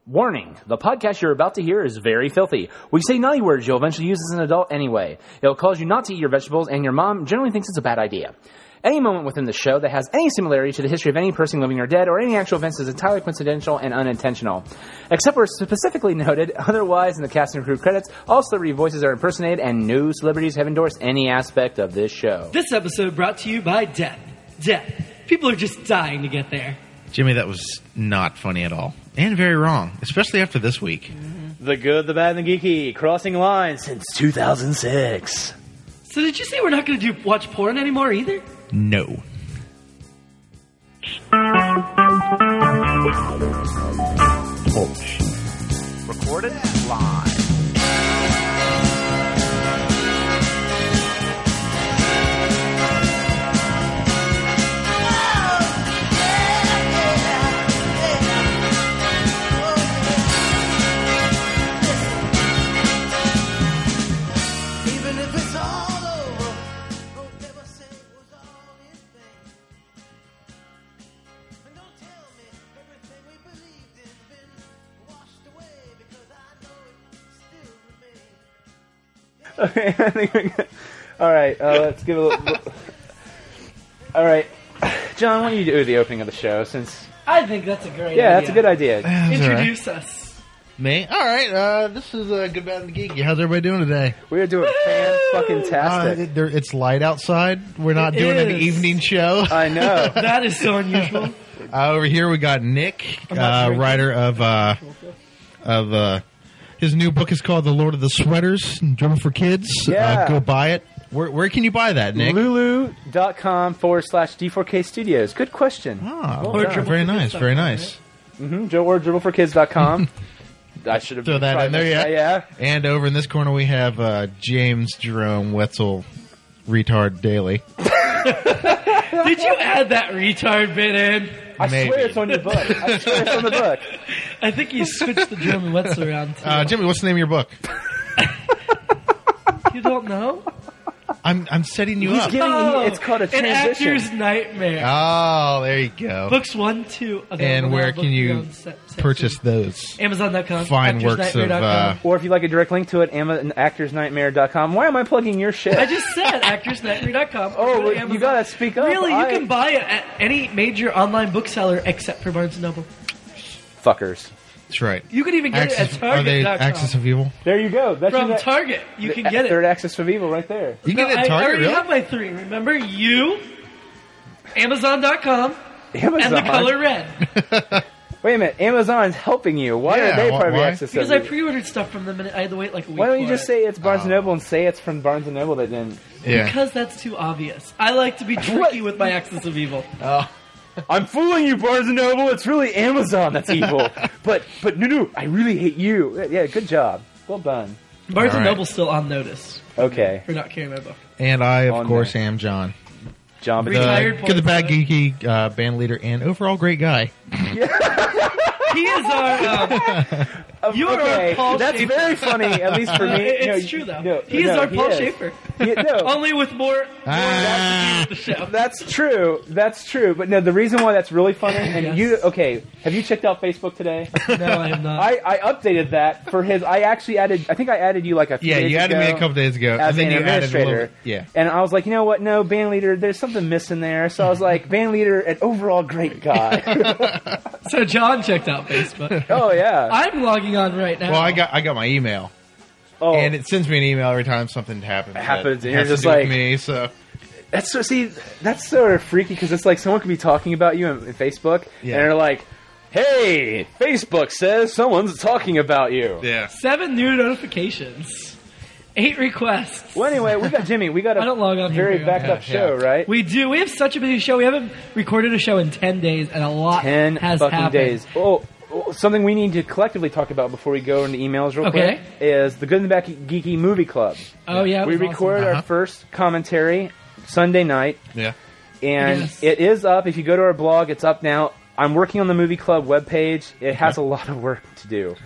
Warning, the podcast you're about to hear is very filthy. We say naughty words you'll eventually use as an adult anyway. It'll cause you not to eat your vegetables, and your mom generally thinks it's a bad idea. Any moment within the show that has any similarity to the history of any person living or dead or any actual events is entirely coincidental and unintentional. Except where specifically noted, otherwise in the cast and crew credits, all celebrity voices are impersonated and no celebrities have endorsed any aspect of this show. This episode brought to you by death. Death. People are just dying to get there. Jimmy, that was not funny at all. And very wrong, especially after this week. The good, the bad, and the geeky, crossing lines since 2006. So did you say we're not going to watch porn anymore either? No. Oh, shit. Recorded live. Okay, I think we're good. All right, let's give a little. All right, John, why don't you do the opening of the show? Since I think that's a great idea. Yeah, that's a good idea. Introduce us. Me? All right, this is Good, Bad, and Geeky. How's everybody doing today? We're doing fan-fucking-tastic. It's light outside. We're not doing an evening show. I know. That is so unusual. Over here we got Nick, writer of his new book is called The Lord of the Sweaters, Drama for Kids. Yeah. Go buy it. Where can you buy that, Nick? Lulu.com/D4K Studios. Good question. Oh, very nice, very nice. Mm-hmm. Or DribbleForKids.com. I should have throw that in there, yeah. And over in this corner we have James Jerome Wetzel, Retard Daily. Did you add that retard bit in? I swear it's on your book. I swear it's on the book. I think you switched the German Wetzel around too. Jimmy, what's the name of your book? You don't know? I'm setting you up. It's called a transition. An Actor's Nightmare. Oh, there you go. Books 1, 2. And where can you purchase those? Amazon.com. Fine works of... or if you'd like a direct link to it, ActorsNightmare.com. Why am I plugging your shit? I just said ActorsNightmare.com. Oh, you gotta speak up. Really, you can buy it at any major online bookseller except for Barnes & Noble. Fuckers. That's right. You can even get it at Target.com. Are they Axis of Evil? There you go. That's from Target. You can get it. Third Axis of Evil right there. You can get it at Target, I already really? have my 3. Remember? You, Amazon.com, Amazon. and the color red. Wait a minute. Amazon's helping you. Why are they part of the Axis of Evil? Because I pre-ordered stuff from them and I had to wait like a week. Why don't you just say it's Barnes & Noble and say it's from Barnes & Noble that didn't? Yeah. Because that's too obvious. I like to be tricky with my Axis of Evil. Oh. I'm fooling you, Barnes & Noble. It's really Amazon that's evil. but no, I really hate you. Yeah, good job. Well done. Barnes & Noble's still on notice. Okay. For not carrying my book. And I, of course, am John. John, retired Good, the Bad, Geeky band leader and overall great guy. He is our... you are our Paul That's Schaefer. very funny, at least for me. It's true, though. He is our Paul Schaefer. Only with more the show. That's true. But no, the reason why that's really funny, and have you checked out Facebook today? No, I have not. I updated that for his. I think I added you like a few days ago. Yeah, you added me a couple days ago. As and then an you administrator. Added yeah. And I was like, you know what? No, band leader, there's something missing there. So I was like, band leader, an overall great guy. So John checked out Facebook. Oh, yeah. I'm logging on right now. Well, I got my email. Oh. And it sends me an email every time something happens. And you're just like me, so that's sort of freaky because it's like someone could be talking about you in Facebook, and they're like, "Hey, Facebook says someone's talking about you." Yeah. 7 new notifications, 8 requests. Well, anyway, we got Jimmy. We got I don't log on very backed up show, right? We do. We have such a busy show. We haven't recorded a show in 10 days, and a lot has fucking happened. days. Oh. Something we need to collectively talk about before we go into emails real quick is the Good and the Bad Geeky Movie Club. Oh, yeah. We recorded our first commentary Sunday night. Yeah. And it is up. If you go to our blog, it's up now. I'm working on the Movie Club webpage. It has a lot of work to do.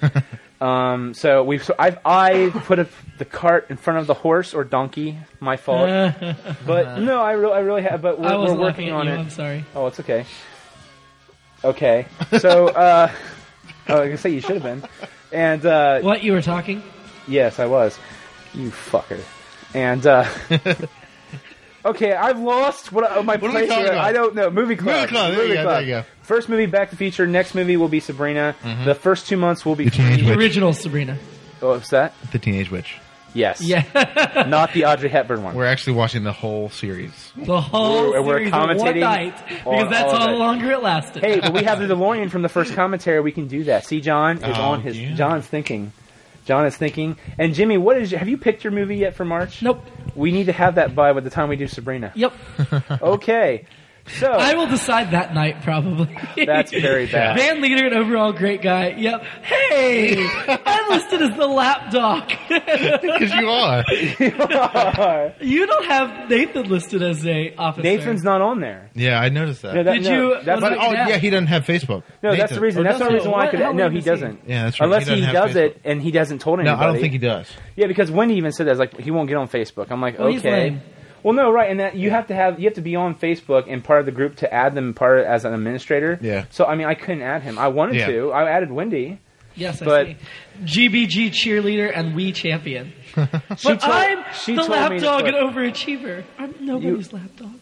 So I put the cart in front of the horse or donkey. My fault. But no, I really have. But we're working on it. I'm sorry. Oh, it's okay. Okay. So Oh, I can say you should have been. And what, you were talking? Yes, I was. You fucker. And okay, I've lost my place here. I don't know. Movie Club. Movie Club. There you go. First movie, Back to the Future. Next movie will be Sabrina. Mm-hmm. The first 2 months will be the original Sabrina. Oh, what's that? The Teenage Witch. Yes. Yeah. Not the Audrey Hepburn one. We're actually watching the whole series. The whole We're series commentating in one night, because that's how longer it lasted. Hey, but we have the DeLorean from the first commentary. We can do that. See, John is on his. Yeah. John's thinking. John is thinking. And Jimmy, have you picked your movie yet for March? Nope. We need to have that by the time we do Sabrina. Yep. Okay. So I will decide that night, probably. That's very bad. Band leader and overall great guy. Yep. Hey, I'm listed as the lapdog. Because you are. You don't have Nathan listed as a officer. Nathan's not on there. Yeah, I noticed that. No, Did you? That's was it yeah, that? he doesn't have Facebook. No, that's the reason. That's the reason why I could. No, he doesn't. Yeah, that's right. Unless he doesn't does have it and he hasn't told No, anybody. I don't think he does. Yeah, because Wendy even said that. Like, he won't get on Facebook. I'm like, Well, he's okay. lame. Well, no, right, and that you have to be on Facebook and part of the group to add them as an administrator. Yeah. So I mean, I couldn't add him. I wanted to. I added Wendy. Yes, But- I see. GBG cheerleader and we champion. But I'm she the told me to lapdog put- and overachiever. I'm nobody's lapdog.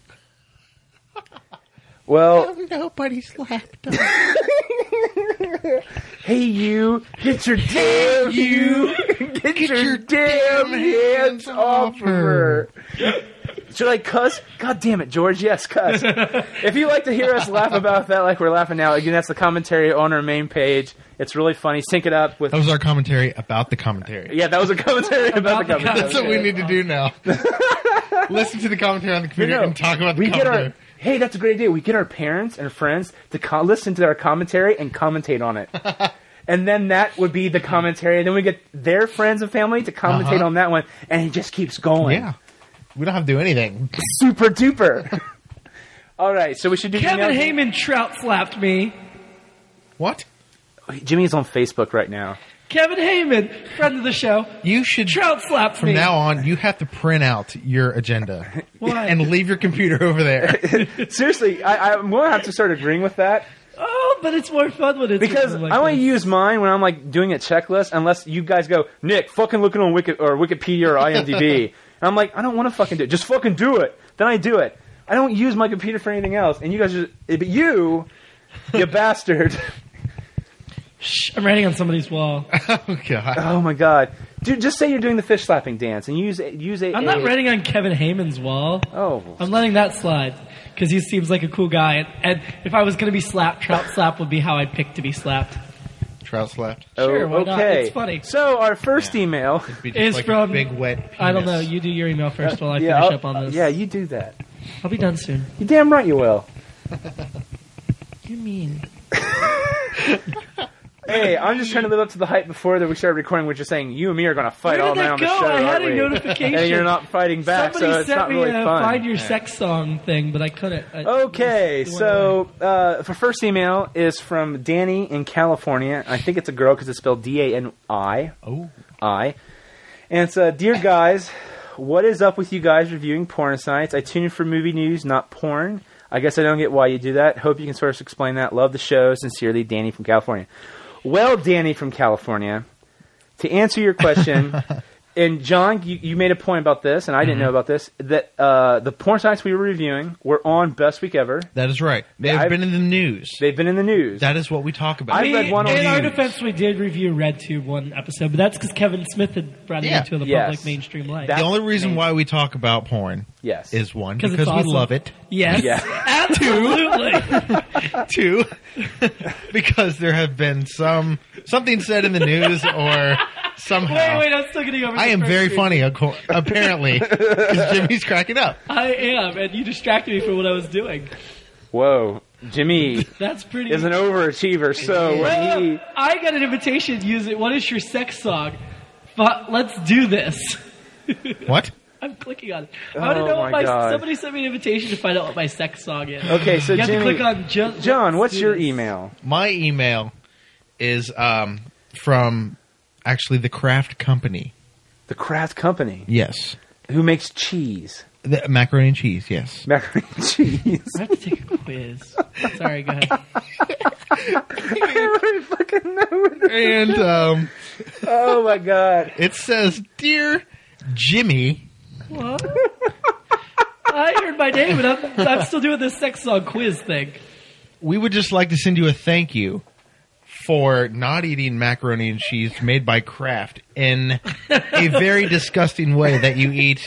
Well, Nobody's laptop. hey, you, get your damn get your damn hands off of her. Should I cuss? God damn it, George. Yes, cuss. If you like to hear us laugh about that like we're laughing now, again, that's the commentary on our main page. It's really funny. Sync it up with... That was our commentary about the commentary. Yeah, that was a commentary about the commentary. That's what we need to do now. Listen to the commentary on the computer and talk about the commentary. Hey, that's a great idea. We get our parents and friends to listen to our commentary and commentate on it. And then that would be the commentary. And then we get their friends and family to commentate on that one. And it just keeps going. Yeah. We don't have to do anything. Super duper. All right, so we should do... Kevin Heyman trout slapped me. What? Jimmy's on Facebook right now. Kevin Heyman, friend of the show. You should... Trout slapped From me. now on, you have to print out your agenda. Why? And leave your computer over there. Seriously, I'm going to have to start agreeing with that. Oh, but it's more fun when it's... Because like I only this. use mine when I'm like doing a checklist, unless you guys go, Nick, fucking looking on Wikipedia or IMDb. And I'm like, I don't want to fucking do it. Just fucking do it. Then I do it. I don't use my computer for anything else. And you guys just... But you bastard... Shh, I'm writing on somebody's wall. Oh, God. Oh, my God. Dude, just say you're doing the fish slapping dance and use a... I'm not writing on Kevin Heyman's wall. Oh. I'm letting that slide because he seems like a cool guy. And if I was going to be slapped, trout slap would be how I'd pick to be slapped. Trout slapped. Sure, why not? Okay. It's funny. So our first email... Is like from- a big wet penis. I don't know. You do your email first while I yeah, finish up on this. Yeah, you do that. I'll be done soon. You damn right you will. You mean? Hey, I'm just trying to live up to the hype before that we started recording, which is saying you and me are going to fight Where all did night that on the go? show. I had aren't a we? notification. And you're not fighting back, Somebody so it's sent not me really a fun. Find Your Sex Song thing, but I couldn't. Okay, so for first email is from Danny in California. I think it's a girl because it's spelled D-A-N-I. Oh. I. And it's, Dear guys, what is up with you guys reviewing porn sites? I tune in for movie news, not porn. I guess I don't get why you do that. Hope you can sort of explain that. Love the show. Sincerely, Danny from California. Well, Danny from California, to answer your question, and John, you made a point about this, and I didn't know about this, that the porn sites we were reviewing were on Best Week Ever. That is right. They've been in the news. They've been in the news. That is what we talk about. I read one on in our news. defense, we did review RedTube one episode, but that's because Kevin Smith had brought it into the public mainstream light. The only reason why we talk about porn Yes. is one, 'Cause because it's we awesome. love it. Yes, Yeah. absolutely. Two, because there have been something said in the news or somehow. Wait, I'm still getting over I the am first very reason. funny, apparently, because Jimmy's cracking up. I am, and you distracted me from what I was doing. Whoa. Jimmy That's pretty... is an overachiever, so when he... I got an invitation to use it. What is your sex song? But let's do this. What? I'm clicking on it. I want to know what my God. somebody sent me an invitation to find out what my sex song is. Okay, so you have Jimmy... to click on John, what's do your this. email? My email is from, actually, the Kraft Company. The Kraft Company. Yes. Who makes cheese? The macaroni and cheese, yes. Macaroni and cheese. I have to take a quiz. Sorry, go ahead. I fucking know. And Oh my god. it says, "Dear Jimmy." What? I heard my name, and I'm still doing this sex song quiz thing. We would just like to send you a thank you for not eating macaroni and cheese made by Kraft in a very disgusting way that you eat.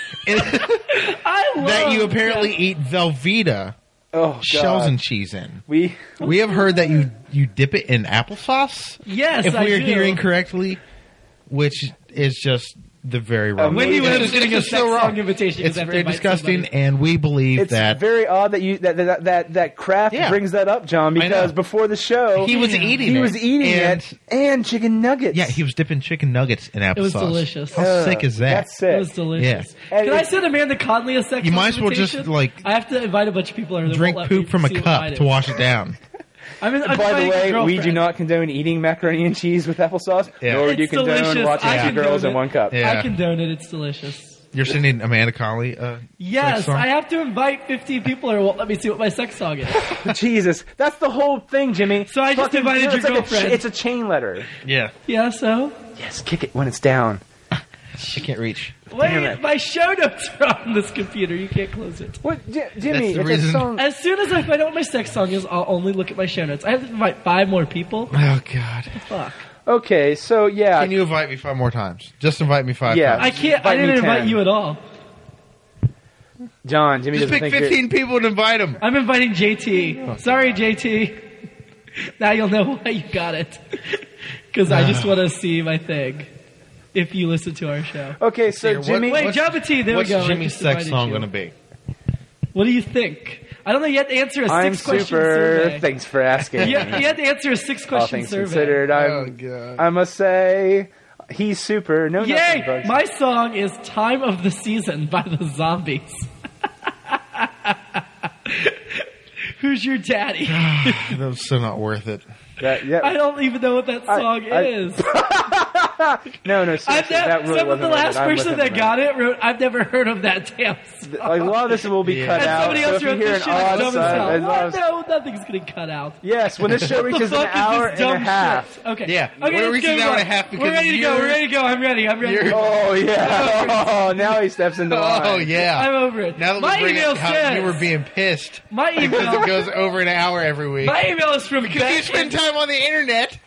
I love That you apparently eat Velveeta Oh god. shells and cheese in. We We have heard that you dip it in applesauce. Yes, if I we are do. hearing correctly, which is just the very wrong. Wendy It's Webb just- is getting a it's sex so wrong. song invitation. It's because I have to very invite disgusting, somebody. and we believe It's that very odd that you that Kraft Yeah. brings that up, John, I know. because before the show he was eating he it. was eating and, it and chicken nuggets. Yeah, he was dipping chicken nuggets in applesauce. was delicious. How sick is that? That's sick. It was delicious. Yeah. And Can I it's- send Amanda Conley a sex You song might as well just, invitation? like, I have to invite a bunch of people. Or they Drink won't let me poop from a see what cup mine to is. wash it down. I'm By the inviting a way, we girlfriend. do not condone eating macaroni and cheese with applesauce, Yeah. nor do you It's condone delicious. watching I two condone girls in it. one cup. Yeah. I condone it. It's delicious. You're sending Amanda Conley Yes, sex song? I have to invite 15 people or it won't let me see what my sex song is. Jesus, that's the whole thing, Jimmy. So I just Fucking- invited it's your like girlfriend. it's a chain letter. Yeah. Yeah, so? Yes, kick it when it's down. I can't reach. Damn Wait, it. my show notes are on this computer. You can't close it. What, Jimmy? That's the It's a reason. song. As soon as I find out what my sex song is, I'll only look at my show notes. I have to invite 5 more people. Oh, God. Fuck. Okay, so yeah, Can you invite me 5 more times? Just invite me 5 Yeah. times. I can't. I Invite me didn't invite 10. you at all. John, Jimmy Just doesn't pick think 15 people and invite them. I'm inviting JT. Sorry, JT. Now you'll know why you got it. Because I just want to see my thing. If you listen to our show. Okay, so Here, what- Jimmy, Wait, what's- Jabba T, there we What's go. I Jimmy's just sex invited song you. going to be? What do you think? I don't know. You have to answer a I'm 6-question super. survey. Thanks for asking. You have to answer a 6-question All things survey. considered, God. I must say he's super. No, nothing, Yay! bugs. My song is "Time of the Season" by the Zombies. Who's your daddy? That was so not worth it. Yeah. I don't even know what that song I- is. No, seriously, that really some of the wasn't last worth it. I'm person with that him, got it wrote, "I've never heard of that damn song." Like, a lot of this will be cut And out. somebody So else if you wrote, hear "This an shit is odd dumb as sound, hell." as long What? as- No, nothing's getting cut out. yes, when this show What reaches the an fuck hour is this and a dumb half. shit? Okay. Yeah, Okay, we're let's reaching go an hour on. and a half because we're ready to go. you're- We're ready to go. I'm ready. you're- Oh yeah! Oh, now he steps into line. Oh, yeah. I'm over it. Now that My we bring email up how says you were being pissed my because email. it goes over an hour every week. My email is from Because you Beth. spend time on the internet.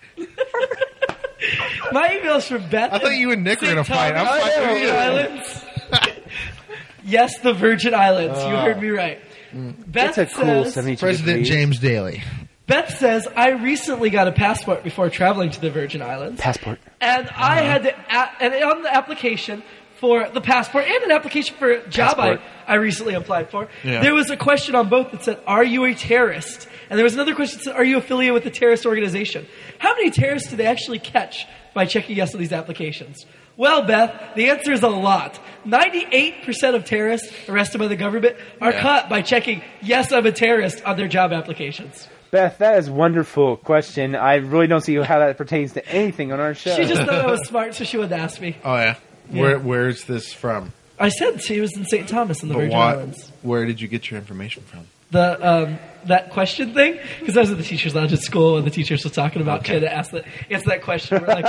My email is from Beth. I thought you and Nick were in a fight. I'm Thomas, fighting with Virgin you. Islands. Yes, the Virgin Islands. You heard me right. Beth It's a cool says, 72 President degrees. James Daly. Beth says, I recently got a passport before traveling to the Virgin Islands. Passport. And I had to, and on the application for the passport and an application for a job Passport. I recently applied for, Yeah. there was a question on both that said, are you a terrorist? And there was another question that said, are you affiliated with a terrorist organization? How many terrorists do they actually catch by checking yes on these applications? Well, Beth, the answer is a lot. 98% of terrorists arrested by the government are Yeah. caught by checking yes, I'm a terrorist on their job applications. Beth, that is a wonderful question. I really don't see how that pertains to anything on our show. She just thought I was smart, so she wanted to ask me. Oh, yeah. Where's this from? I said she was in St. Thomas in the Virgin Islands. Where did you get your information from? The that question thing, because I was at the teachers' lounge at school and the teachers were talking about trying to answer that question. We're like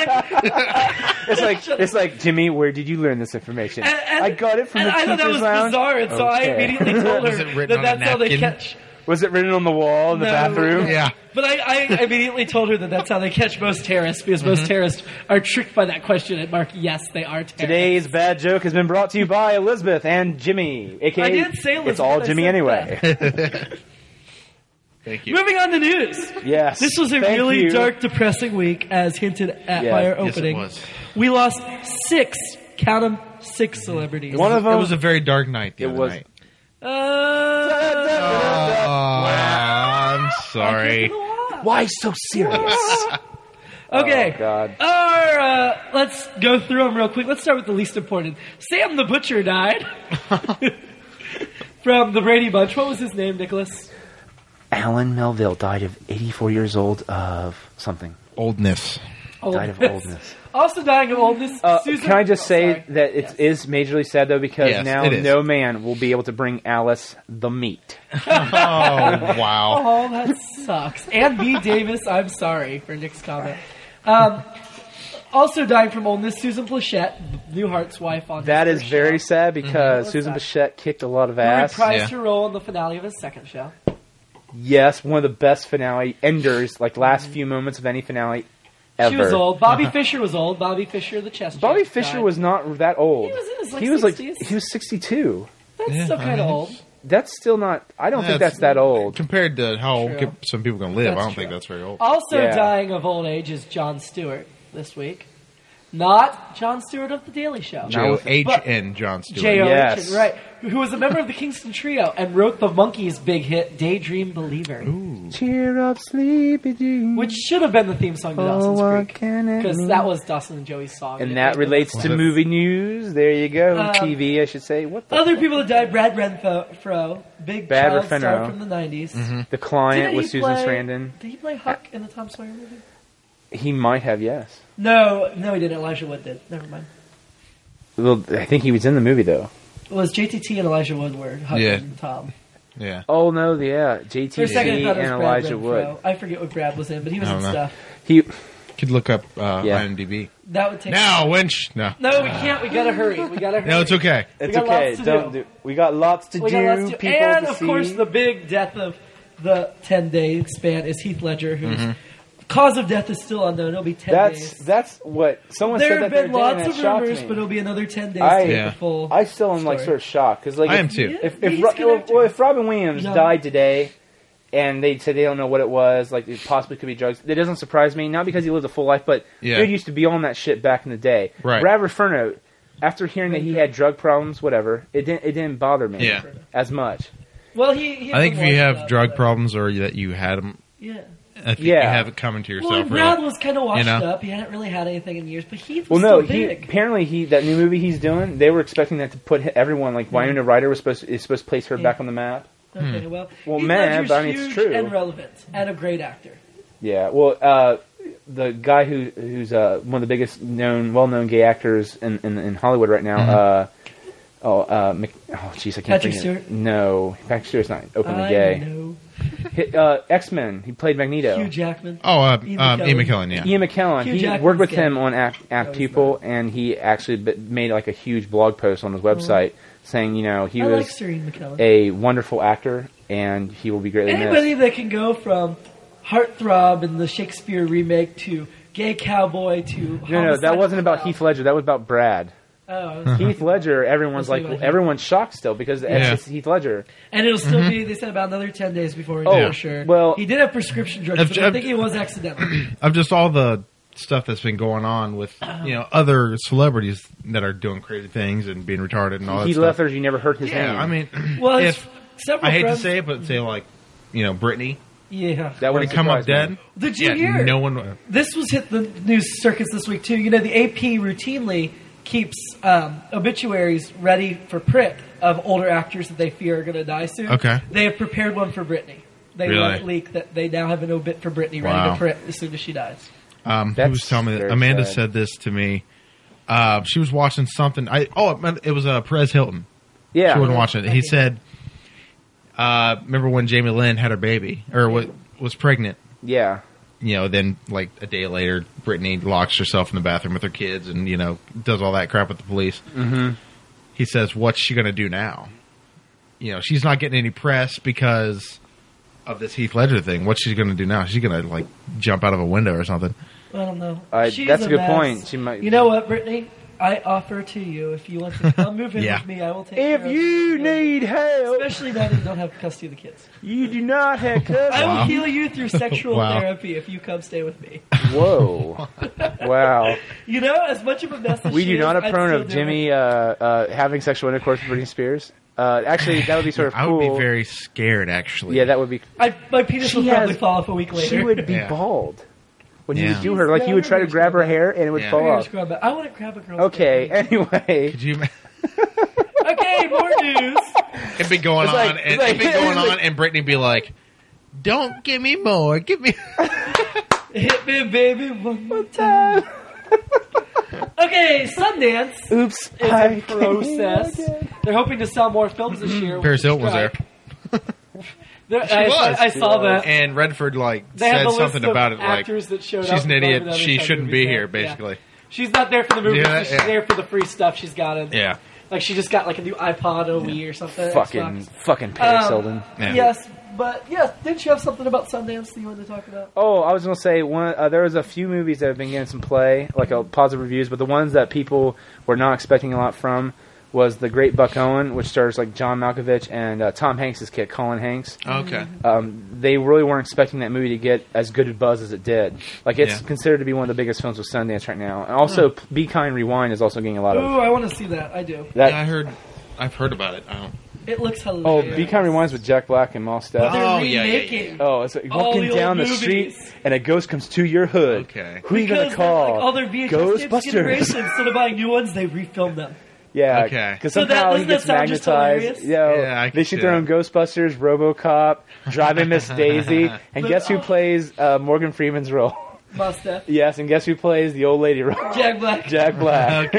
it's like Jimmy, where did you learn this information? and- I got it from the and I thought that teacher's was lounge. bizarre, and so I Okay. immediately told Was her it written that on a that's how they napkin? catch. Was it written on the wall in the No. bathroom? Yeah. But I immediately told her that that's how they catch most terrorists, because most terrorists are tricked by that question and mark, yes, they are terrorists. Today's bad joke has been brought to you by Elizabeth and Jimmy, aka I did say Elizabeth, it's all I Jimmy said anyway. Thank you. Moving on to news. Yes. This was a Thank really you. dark, depressing week, as hinted at Yeah. by our Yes, it opening. was. We lost 6, count 'em, 6 celebrities. One of It them was a very dark night the It other was- night. I'm sorry. Why so serious? Okay. Oh, God. Let's go through them real quick. Let's start with the least important. Sam the Butcher died. From the Brady Bunch. What was his name, Nicholas? Alan Melville died of 84 years old of something. Oldness. Died of oldness. Also dying of oldness. Susan, Can I just say sorry. that it is majorly sad, though, because Yes, now it is. no man will be able to bring Alice the meat. Oh, wow. Oh, that sucks. And B. Davis, I'm sorry for Nick's comment. Also dying from oldness, Susan Plachette, Newhart's wife on That his is first very show, sad because Mhm. Susan What's Bichette kicked a lot of who ass. reprised Yeah. her role in the finale of his second show. Yes, one of the best finale enders, like last few moments of any finale ever. She was old. Bobby Fischer was old. Bobby Fischer, the chess Bobby champ, Fischer died. was not that old. He was in his, like, he was 60s. he was 62. That's Yeah, still kind of old. That's still not. I don't think that's that old. Compared to how True. some people can live, That's I don't true. think that's very old. Also Yeah. dying of old age is Jon Stewart this week. Not Jon Stewart of The Daily Show. J-O-H-N Jon Stewart. J.O. Yes. Richard, right. Who was a member of the Kingston Trio and wrote the Monkees' big hit, Daydream Believer. Cheer up, sleepy Jew. Which should have been the theme song to Dawson's what Creek. can it Because mean? that was Dawson and Joey's song. And it that made them- relates to movie news. There you go. TV, I should say. What the Other people that died, Brad Renfro, big Brad child star Renfro. from the 90s. The client Didn't was he Susan play- Sarandon. Did he play Huck in the Tom Sawyer movie? He might have, yes. No, he didn't. Elijah Wood did. Never mind. Well, I think he was in the movie though. It was JTT and Elijah Wood were Huck Yeah. and Tom. Yeah. Oh no, yeah, For a JTC second, I thought it was and Brad Elijah Renfro. Wood. I forget what Brad was in, but he was I in don't know. stuff. He Could look up Yeah. IMDb. That would take. Now, Winch. No. No, we can't. We gotta hurry. We gotta hurry. No, it's okay. It's got okay. lots to Don't do. do. We got lots to We do. got lots to do. People And to of see. course, the big death of the 10-day span is Heath Ledger, whose cause of death is still unknown. It'll be 10 days. That's what someone There said have that been the other day, lots and of that shocked rumors, me. but it'll be another 10 days I- to get Yeah. the full. I still am like story. sort of shocked because like I if- am too. If He's a good actor. if Robin Williams Yeah. died today, and they said they don't know what it was, like it possibly could be drugs, it doesn't surprise me. Not because he lived a full life, but Yeah. dude used to be on that shit back in the day. Right. Brad Renfro, after hearing that he had drug problems, whatever, it didn't bother me Yeah. as much. Well, he I think if you washed have up, drug but- problems or that you had them, Yeah. I think Yeah. you have it coming to yourself. Well, really. Brad was kind of washed You know? up. He hadn't really had anything in years, but Heath Well, was no, still he big. apparently that new movie he's doing, they were expecting that to put everyone like Winona Ryder is supposed to place her Yeah. back on the map. Okay, well, Well, Heath man, Ledger's but I mean, it's huge true. and relevant, and a great actor. Yeah, well, the guy who's one of the biggest well-known gay actors in Hollywood right now. Jeez, I can't Patrick think of Stewart? it. No, Patrick Stewart's not openly I gay. know. X-Men. He played Magneto. Hugh Jackman. Oh, Ian Ian McKellen. McKellen, yeah. Ian McKellen. Hugh He Jackman's worked with gay. him on Act No, he's People, and he actually made like a huge blog post on his website saying, he I was like Sir Ian McKellen. a wonderful actor, and he will be greatly Anybody missed. that can go from heartthrob in the Shakespeare remake to gay cowboy to No, that homicidal wasn't about clown. Heath Ledger. That was about Brad. Oh, Heath Ledger, everyone's Let's like, see what I everyone's shocked still because Yeah. it's Heath Ledger. and it'll still be. They said about another 10 days before he's Oh, for sure. well- he did have prescription drugs, I've- but I I've- think it was accidental. Of just all the stuff that's been going on with other celebrities that are doing crazy things and being retarded and all that Heath stuff. Ledger, you never heard his Yeah, name. I mean, Well, his if several I hate friends, to say it, but say like, Britney, yeah. that when would it come up dead, Did you yeah, hear? no one. This was hit the news circuits this week too. You know, the AP routinely keeps obituaries ready for print of older actors that they fear are going to die soon. Okay. They have prepared one for Britney. They Really? let it leak that they now have an obit for Britney ready Wow. to print as soon as she dies. Who That's was telling me that? very Amanda sad. said this to me. She was watching something. It was Perez Hilton. yeah. She wasn't watching it. He Okay. said, "Remember when Jamie Lynn had her baby or was pregnant? Yeah. Then like a day later, Brittany locks herself in the bathroom with her kids and does all that crap with the police." Mm-hmm. He says, "What's she going to do now? She's not getting any press because of this Heath Ledger thing. What's she going to do now? She's going to like jump out of a window or something." I don't know. She's that's a good mess. point. She might. You know what, Brittany? I offer to you if you want to come move in Yeah. with me, I will take If care of you need help, especially now that you don't have custody of the kids. you do not have custody. I will Wow. heal you through sexual Wow. therapy if you come stay with me. Whoa. Wow. You know, as much of a mess as We she do is, not I'd approve still of do Jimmy it. having sexual intercourse with Britney Spears. Actually, that would be sort of I cool. would be very scared, actually. Yeah, that would be. My penis She would probably has- fall off a week later. She would be Yeah. bald when you Yeah. would do her. Like you would try to grab her hair and it would Yeah. fall Fingers off. crossed, but I wouldn't grab a girl. Okay. Anyway. Could you? Okay, more news. It'd be going It's on, like- and it's like- it'd be going it's like- on, and Brittany be like, "Don't give me more, give me." Hit me, baby, one more time. Okay, Sundance Oops. is in process. They're hoping to sell more films this year. Paris Hilton was there. I saw that. And Redford They said have a list something of about it like actors that showed she's up an and idiot. voted on She each shouldn't other be movies. here, Yeah. basically. She's not there for the movies. Yeah, She's yeah. there for the free stuff she's gotten. Yeah. Like she just got like a new iPod or Wii or something. Fucking Paris Hilton. Yeah. Yes, but yes, didn't you have something about Sundance that you wanted to talk about? Oh, I was going to say there was a few movies that have been getting some play, like positive reviews, but the ones that people were not expecting a lot from was The Great Buck Owen, which stars like John Malkovich and Tom Hanks' kid, Colin Hanks. Okay. They really weren't expecting that movie to get as good a buzz as it did. Like, it's Yeah. considered to be one of the biggest films with Sundance right now. And also, Be Kind Rewind is also getting a lot of Ooh, I want to see that. I do. that. Yeah, I've heard about it. I don't. It looks Oh, hilarious. Be Kind Rewind's with Jack Black and Mos Def. They're Oh, yeah, yeah, remaking. Oh, it's like All walking the old down the movies. street and a ghost comes to your hood. Okay. Who are you going Because to call? like, all their VHS tapes get erased, Ghostbusters. instead of buying new ones, they refilm them. Yeah, Okay. because So that- somehow he doesn't that gets sound just magnetized. hilarious? Yeah, I They can shoot see their that. own Ghostbusters, RoboCop, Driving Miss Daisy, and But- guess who plays Morgan Freeman's role? Must have. Yes, and guess who plays the old lady role? Jack Black. Jack Black.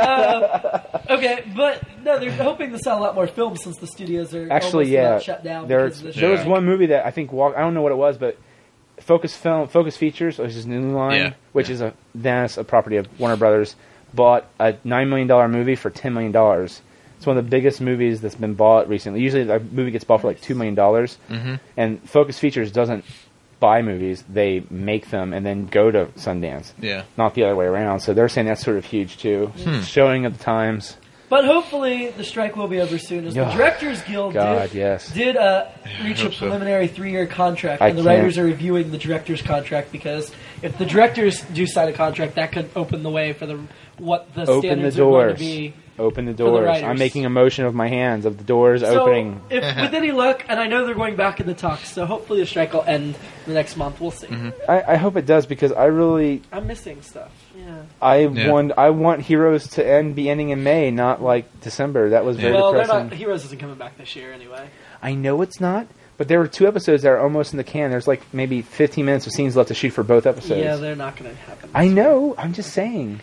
Okay. Okay, but no, they're hoping to sell a lot more films since the studios are Actually, almost yeah, about shut down. there because of the there was strike. one movie that I think I don't know what it was, but Focus Features, which is New Line, Yeah. which is a property of Warner Brothers, bought a $9 million movie for $10 million. It's one of the biggest movies that's been bought recently. Usually, a movie gets bought for like $2 million, and Focus Features doesn't buy movies; they make them and then go to Sundance. Yeah. Not the other way around. So they're saying that's sort of huge too. Showing at the times. But hopefully the strike will be over soon, as the Yeah. Directors Guild God, yes. did reach a hope so. preliminary 3-year contract, I and the can't- writers are reviewing the directors' contract because if the directors do sign a contract, that could open the way for what the Open the standards are going to doors. be. Open the the doors. writers. I'm making a motion of my hands of the doors So, opening. if with any luck, and I know they're going back in the talks, so hopefully the strike will end the next month. We'll see. I hope it does because I really I'm missing stuff. Yeah. Yeah. I want Heroes to be ending in May, not like December. That was very Well, depressing. Heroes isn't coming back this year anyway. I know it's not, but there were 2 episodes that are almost in the can. There's like maybe 15 minutes of scenes left to shoot for both episodes. Yeah, they're not going to happen. I know. I'm just saying.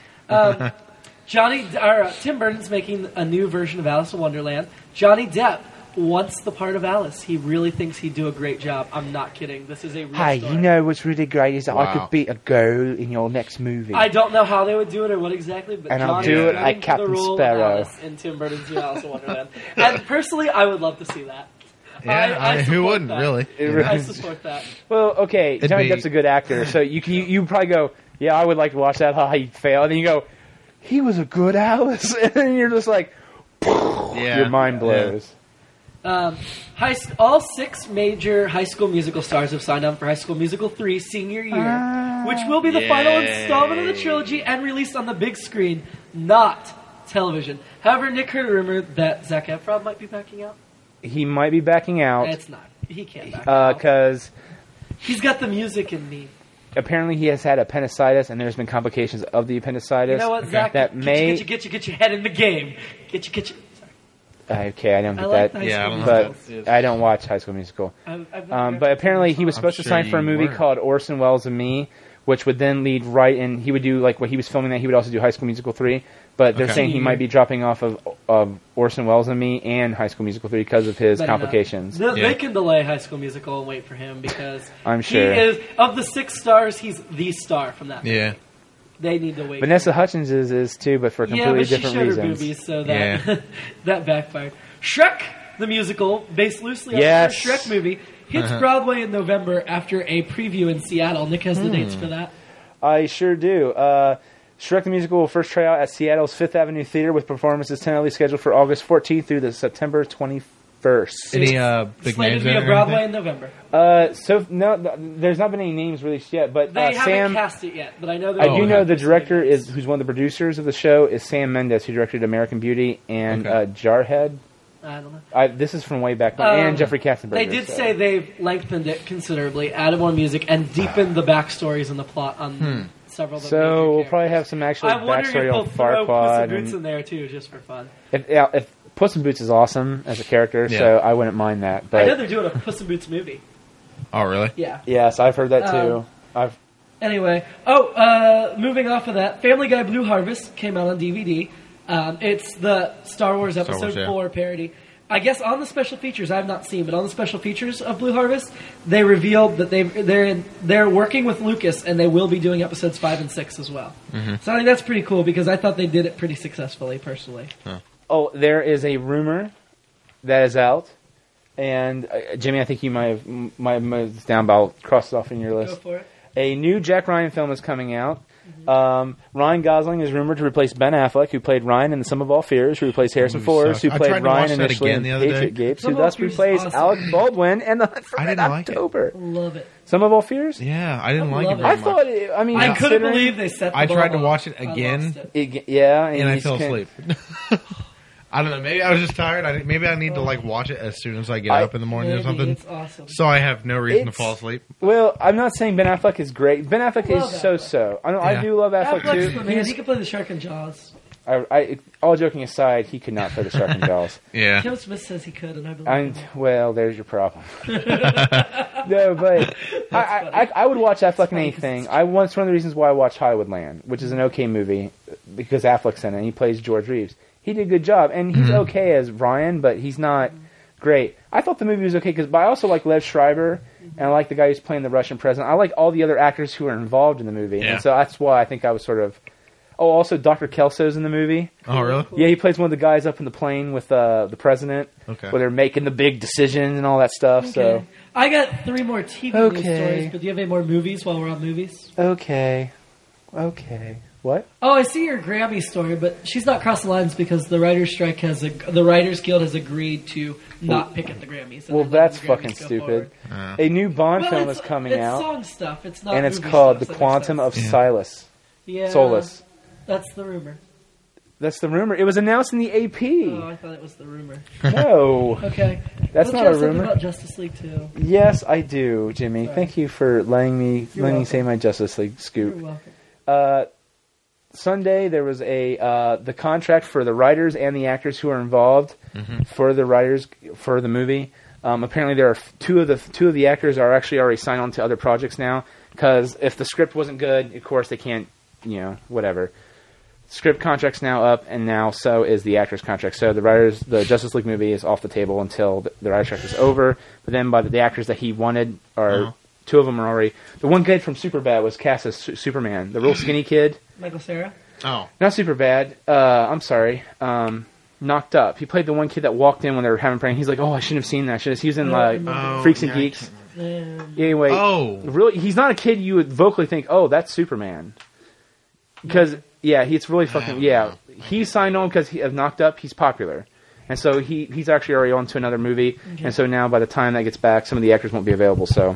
Tim Burton's making a new version of Alice in Wonderland. Johnny Depp wants the part of Alice. He really thinks he'd do a great job. I'm not kidding. This is a real Hey, story. you know what's really great is that I Wow. could be a girl in your next movie. I don't know how they would do it or what exactly, but And I'll Johnny do is it going like for Captain the role Sparrow. of Alice in Tim Burton's new Alice in Wonderland. And personally, I would love to see that. Yeah, I who support wouldn't, that. really? I support that. Well, okay, It'd Johnny be- Depp's a good actor, so you probably go, yeah, I would like to watch that. How he failed, and then you go, he was a good Alice, and then you're just like, Yeah. your mind blows. All 6 major High School Musical stars have signed on for High School Musical 3 senior year, which will be the final Yay. installment of the trilogy and released on the big screen, not television. However, Nick heard a rumor that Zac Efron might be backing out. He might be backing out It's not. He can't back out. because He's got the music in me. apparently he has had appendicitis, and there's been complications of the appendicitis. You know what, Zach? That may. Get your head in the game. Get your. Okay, I don't I get like that. High Yeah, I School don't know. Musicals. But I don't watch High School Musical. I've never But apparently he was supposed to sure sign for a you movie were. called Orson Welles and Me, which would then lead right in. He would do like what he was filming that. He would also do High School Musical 3. But they're Okay. saying he might be dropping off of Orson Welles and Me and High School Musical 3 because of his Better not. complications. They Yeah. can delay High School Musical and wait for him because I'm sure. he is of the 6 stars. He's the star from that. Yeah. They need to wait. Vanessa Hutchins is too, but for yeah, completely but she different showed her reasons. boobies, so that Yeah. that backfired. Shrek the musical, based loosely on Yes. the first Shrek movie, hits Broadway in November after a preview in Seattle. Nick has the dates for that. I sure do. Shrek the Musical will first try out at Seattle's Fifth Avenue Theater with performances tentatively scheduled for August 14th through the September 21st. Any big Slated names to be in on it or Broadway anything? in November. So no, there's not been any names released yet, but They haven't Sam. cast it yet, but I know I they're do Oh, know okay. the director is who's one of the producers of the show is Sam Mendes, who directed American Beauty and Okay. Jarhead. I don't know. This is from way back when, and Jeffrey Katzenberg. They did say they've lengthened it considerably, added more music, and deepened the backstories and the plot on several of the major So we'll probably characters. have some actual I'm wondering if backstory they'll on throw Puss Farquaad. in Boots And in there too, just for fun. if Puss in Boots is awesome as a character, Yeah. so I wouldn't mind that. I know But they're doing a Puss in Boots movie. Oh, really? Yeah. yes, I've heard that too. Anyway, moving off of that, Family Guy Blue Harvest came out on DVD. It's the Star Wars Episode 4 parody. I guess on the special features, I have not seen, but on the special features of Blue Harvest, they revealed that they're working with Lucas and they will be doing episodes 5 and 6 as well. Mm-hmm. So I think that's pretty cool because I thought they did it pretty successfully, personally. Huh. Oh, there is a rumor that is out, and Jimmy, I think you might have moved this down, but I'll cross it off in your list. Go for it. A new Jack Ryan film is coming out. Ryan Gosling is rumored to replace Ben Affleck, who played Ryan in The Sum of All Fears, who replaced Harrison Ford, who played Ryan initially in Patriot Games, who thus replaced Alec Baldwin in The Hunt for Red October. Love it. Sum of All Fears? Yeah, I didn't like it very I much. thought, I couldn't believe they set the I tried ball to watch up. it again, and I fell asleep. I don't know. Maybe I was just tired. Maybe I need to watch it as soon as I get up in the morning or something. It's awesome. So I have no reason to fall asleep. Well, I'm not saying Ben Affleck is great. Ben Affleck is so-so. I do love Affleck Affleck's too. the man. He can play the shark in Jaws. All joking aside, he could not play the shark in Jaws. Yeah. Kim Smith says he could, and I believe him. Well, there's your problem. No, but I would watch Affleck in anything. It's one of the reasons why I watched Hollywoodland, which is an okay movie because Affleck's in it and he plays George Reeves. He did a good job, and he's okay as Ryan, but he's not great. I thought the movie was okay, but I also like Lev Schreiber, and I like the guy who's playing the Russian president. I like all the other actors who are involved in the movie, and so that's why I think I was sort of... Oh, also Dr. Kelso's in the movie. Oh, really? Yeah, he plays one of the guys up in the plane with the president, where they're making the big decision and all that stuff. Okay. So I got 3 more TV news stories, but do you have any more movies while we're on movies? Okay. What? Oh, I see your Grammy story, but she's not crossed the lines because the Writers' Strike the Writers Guild has agreed to not pick at the Grammys. Well, that's fucking stupid. A new Bond film is coming out. It's song stuff. It's not. And it's movie called stuff, The so that Quantum makes of sense. Solace. Yeah, Solace. That's the rumor. That's the rumor. It was announced in the AP. Oh, I thought it was the rumor. No. Okay. That's Don't not you a have something rumor. about Justice League too? Yes, I do, Jimmy. Sorry. Thank you for letting me welcome. say my Justice League scoop. You're welcome. Sunday there was the contract for the writers and the actors who are involved for the writers for the movie. Apparently, there are two of the actors are actually already signed on to other projects now. Because if the script wasn't good, of course they can't, whatever. Script contract's now up, and now so is the actors' contract. So the Justice League movie is off the table until the writer's contract is over. But then by the actors that he wanted are. 2 of them are already... The one kid from Superbad was cast as Superman. The real skinny kid. Michael Cera? Oh. Not Superbad. I'm sorry. Knocked Up. He played the one kid that walked in when they were having prank. He's like, I shouldn't have seen that. He was in Freaks and Geeks. Anyway, really, he's not a kid you would vocally think, that's Superman. Because, he's really fucking... He signed on because of Knocked Up. He's popular. And so he's actually already on to another movie. Okay. And so now by the time that gets back, some of the actors won't be available. So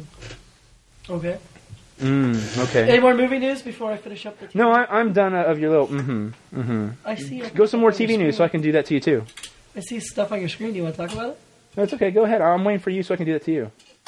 Okay. Okay. Any more movie news before I finish up the TV? No, I'm done of your little I see. Go some more TV news so I can do that to you too. I see stuff on your screen. Do you want to talk about it? No, it's okay. Go ahead. I'm waiting for you so I can do that to you.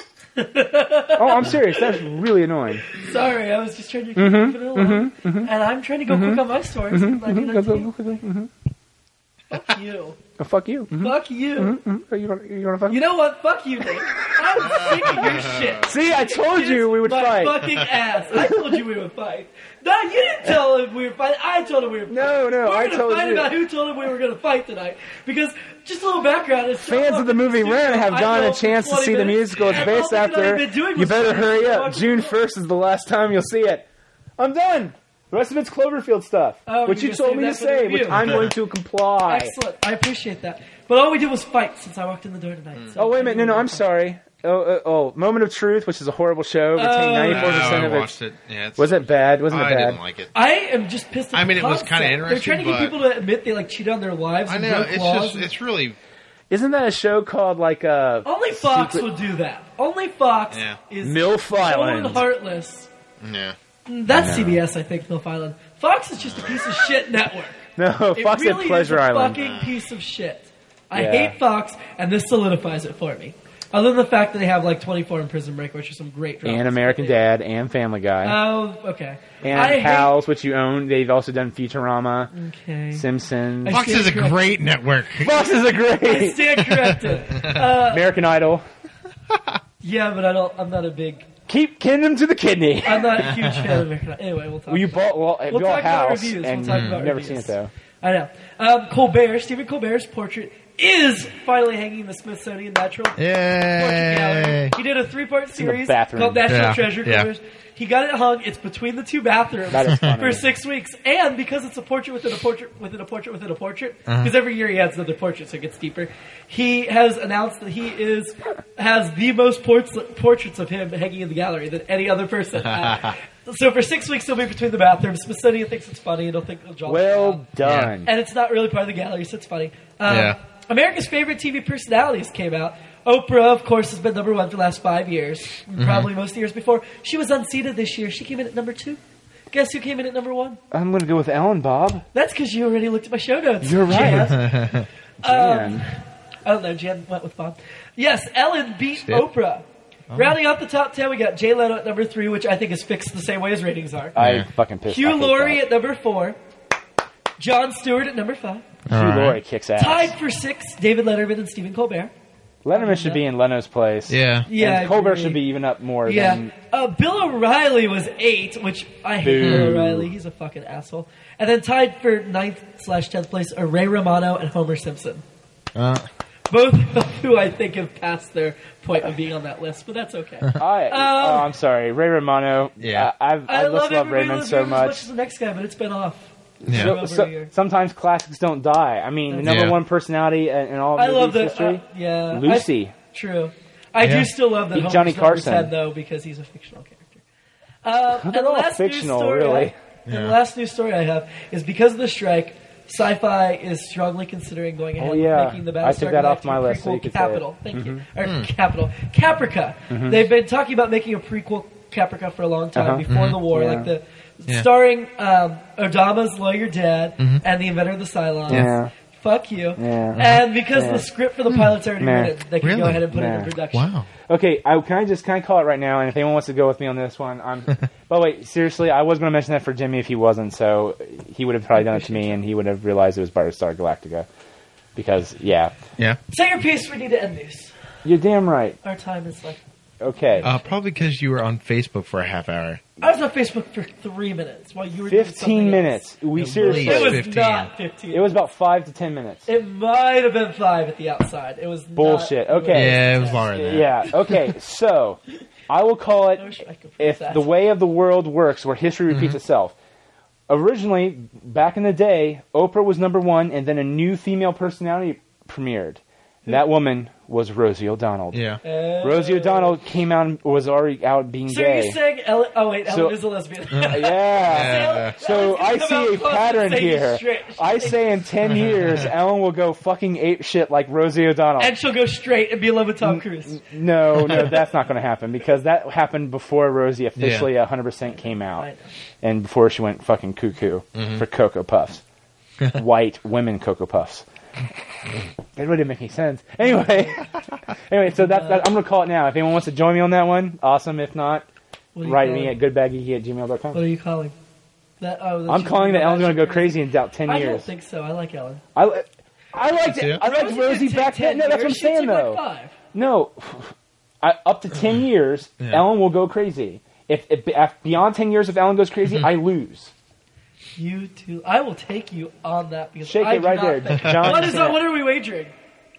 I'm serious. That's really annoying. Sorry, I was just trying to keep it along. And I'm trying to go quick on my stories. Go quickly. Fuck you. Oh, fuck you. Fuck you. You want to fuck? You know what? Fuck you, Nick. I'm sick of your shit. See, I told you we would my fight. Fucking ass. I told you we would fight. No, you didn't tell him we were fighting. I told him we were fighting. No, I told fight you. about who told him we were going to fight tonight. Because, just a little background. It's Fans of the movie Rent have gotten a chance to see the musical it's based after. You better hurry up. June 1st is the last time you'll see it. I'm done. The rest of it's Cloverfield stuff, which you told me to say, which I'm going to comply. Excellent. I appreciate that. But all we did was fight since I walked in the door tonight. So wait a minute. No, I'm sorry. Moment of Truth, which is a horrible show. Retained 94% of watched it. Yeah, was it bad? Wasn't it bad? I didn't like it. I am just pissed at it was kind of interesting. They're trying to get people to admit they cheated on their wives. I know. It's really... Isn't that a show called Only Fox would do that. Only Fox is MILF Island. Heartless. Yeah. That's CBS, I think, MILF Island. Fox is just a piece of shit network. No, Fox really had Pleasure is a Island. fucking piece of shit. I hate Fox, and this solidifies it for me. Other than the fact that they have 24 and Prison Break, which are some great dramas. And American Dad and Family Guy. Oh, okay. And Pals, which you own. They've also done Futurama. Okay. Simpsons. Fox is a great network. Fox is a great. I stand corrected. American Idol. Yeah, but I'm not a big Keep him to the kidney. I'm not a huge fan of American Idol. Anyway, we'll talk. Well, you bought We'll your talk about house, reviews. and We'll talk about you've never reviews. seen it though. I know. Stephen Colbert's portrait is finally hanging in the Smithsonian Natural Portrait Gallery. Yay! He did a 3-part series bathroom. called National Yeah. Treasure. Yeah. He got it hung. It's between the two bathrooms That is funny. for 6 weeks. And because it's a portrait within a portrait within a portrait within a portrait, Uh-huh. because every year he adds another portrait, so it gets deeper. He has announced that he has the most portraits of him hanging in the gallery than any other person. So for 6 weeks he'll be between the bathrooms. Smithsonian thinks it's funny. It'll think it'll draw the crowd. Well done. And it's not really part of the gallery, so it's funny. Yeah. America's favorite TV personalities came out. Oprah, of course, has been number 1 for the last 5 years. Mm-hmm. Probably most of the years before. She was unseated this year. She came in at number 2. Guess who came in at number 1? I'm going to go with Ellen, Bob. That's because you already looked at my show notes. You're right. Jan. Jan. I don't know. Jan went with Bob. Yes, Ellen beat Still? Oprah. Rounding out the top 10, we got Jay Leno at number 3, which I think is fixed the same way as ratings are. I fucking pissed Hugh off. Laurie at number 4. Jon Stewart at number 5. Hugh All right. Laurie kicks ass. Tied for 6, David Letterman and Stephen Colbert. Letterman should be in Leno's place. Yeah. Yeah, I And Colbert agree. should be even up more Yeah. than... Bill O'Reilly was 8, which I hate Boo. Bill O'Reilly. He's a fucking asshole. And then tied for 9th/10th place are Ray Romano and Homer Simpson. Both of who I think have passed their point of being on that list, but that's okay. I'm sorry. Ray Romano. Yeah. I I just love everybody Raymond loves so him as much much. as the next guy, but it's been off. Yeah. For over a year. Sometimes classics don't die. I mean, the number Yeah. one personality in all I of love movies that. history, Yeah, Lucy. True. I Yeah. do still love that Beat Homer's Johnny number Carson. 10, though, because he's a fictional character. And They're the all last fictional, news story really. and the last news story I have is because of the strike, Sci-Fi is strongly considering going ahead Oh, yeah. and making the I took Battlestar that off Galactica my list so prequel you could say it. Capital. Thank you. Or Capital. Caprica. They've been talking about making a prequel Caprica for a long time before the war, Yeah. like the Yeah. starring Odama's lawyer dad and the inventor of the Cylons. Yeah. Fuck you. Yeah. And because the script for the pilot's already Nah. written, they can Really? go ahead and put it Nah. in production. Wow. Okay, can I call it right now? And if anyone wants to go with me on this one, I'm. But wait, seriously, I was going to mention that for Jimmy if he wasn't. So he would have probably done it to me, and he would have realized it was Battlestar Galactica. Because Yeah. Say your piece. We need to end this. you're damn right. Our time is like. Okay, Probably because you were on Facebook for a half hour. I was on Facebook for 3 minutes while you were doing 15 something minutes. We At seriously. least. Else. It was 15. not 15. It was about 5 to 10 minutes. It might have been 5 at the outside. It was Bullshit. Not, Okay. Yeah, it was longer than that. Yeah. Okay. So I will call it I wish I could prove if that. the way of the world works, where history repeats itself. Originally, back in the day, Oprah was number 1, and then a new female personality premiered. That woman was Rosie O'Donnell. Yeah. Rosie O'Donnell came out and was already out being So gay. you're saying Ellen? Oh wait, Ellen So- is a lesbian. Yeah. So I Ellen's gonna see come a out close pattern and say he's here. straight. I say in 10 years, Ellen will go fucking ape shit like Rosie O'Donnell. And she'll go straight and be in love with Tom Cruise. No, that's not going to happen because that happened before Rosie officially 100% came I out know. and before she went fucking cuckoo for Cocoa Puffs. White women Cocoa Puffs. It really didn't make any sense. Anyway, so that I'm going to call it now. If anyone wants to join me on that one, awesome. If not, What do you write call me it? at goodbaggeeky@gmail.com. What are you calling? That, I'm calling that Ellen's going to go crazy in about 10 I years. don't think so. I like Ellen. I liked too. I liked Rosie did back take then. No, 10 that's what I'm years. She saying took like though. 5. No, up to 10 years, Yeah. Ellen will go crazy. If beyond 10 years, if Ellen goes crazy, I lose. You too. I will take you on that because Shake I it do right not there, think- John. What is that? What are we wagering?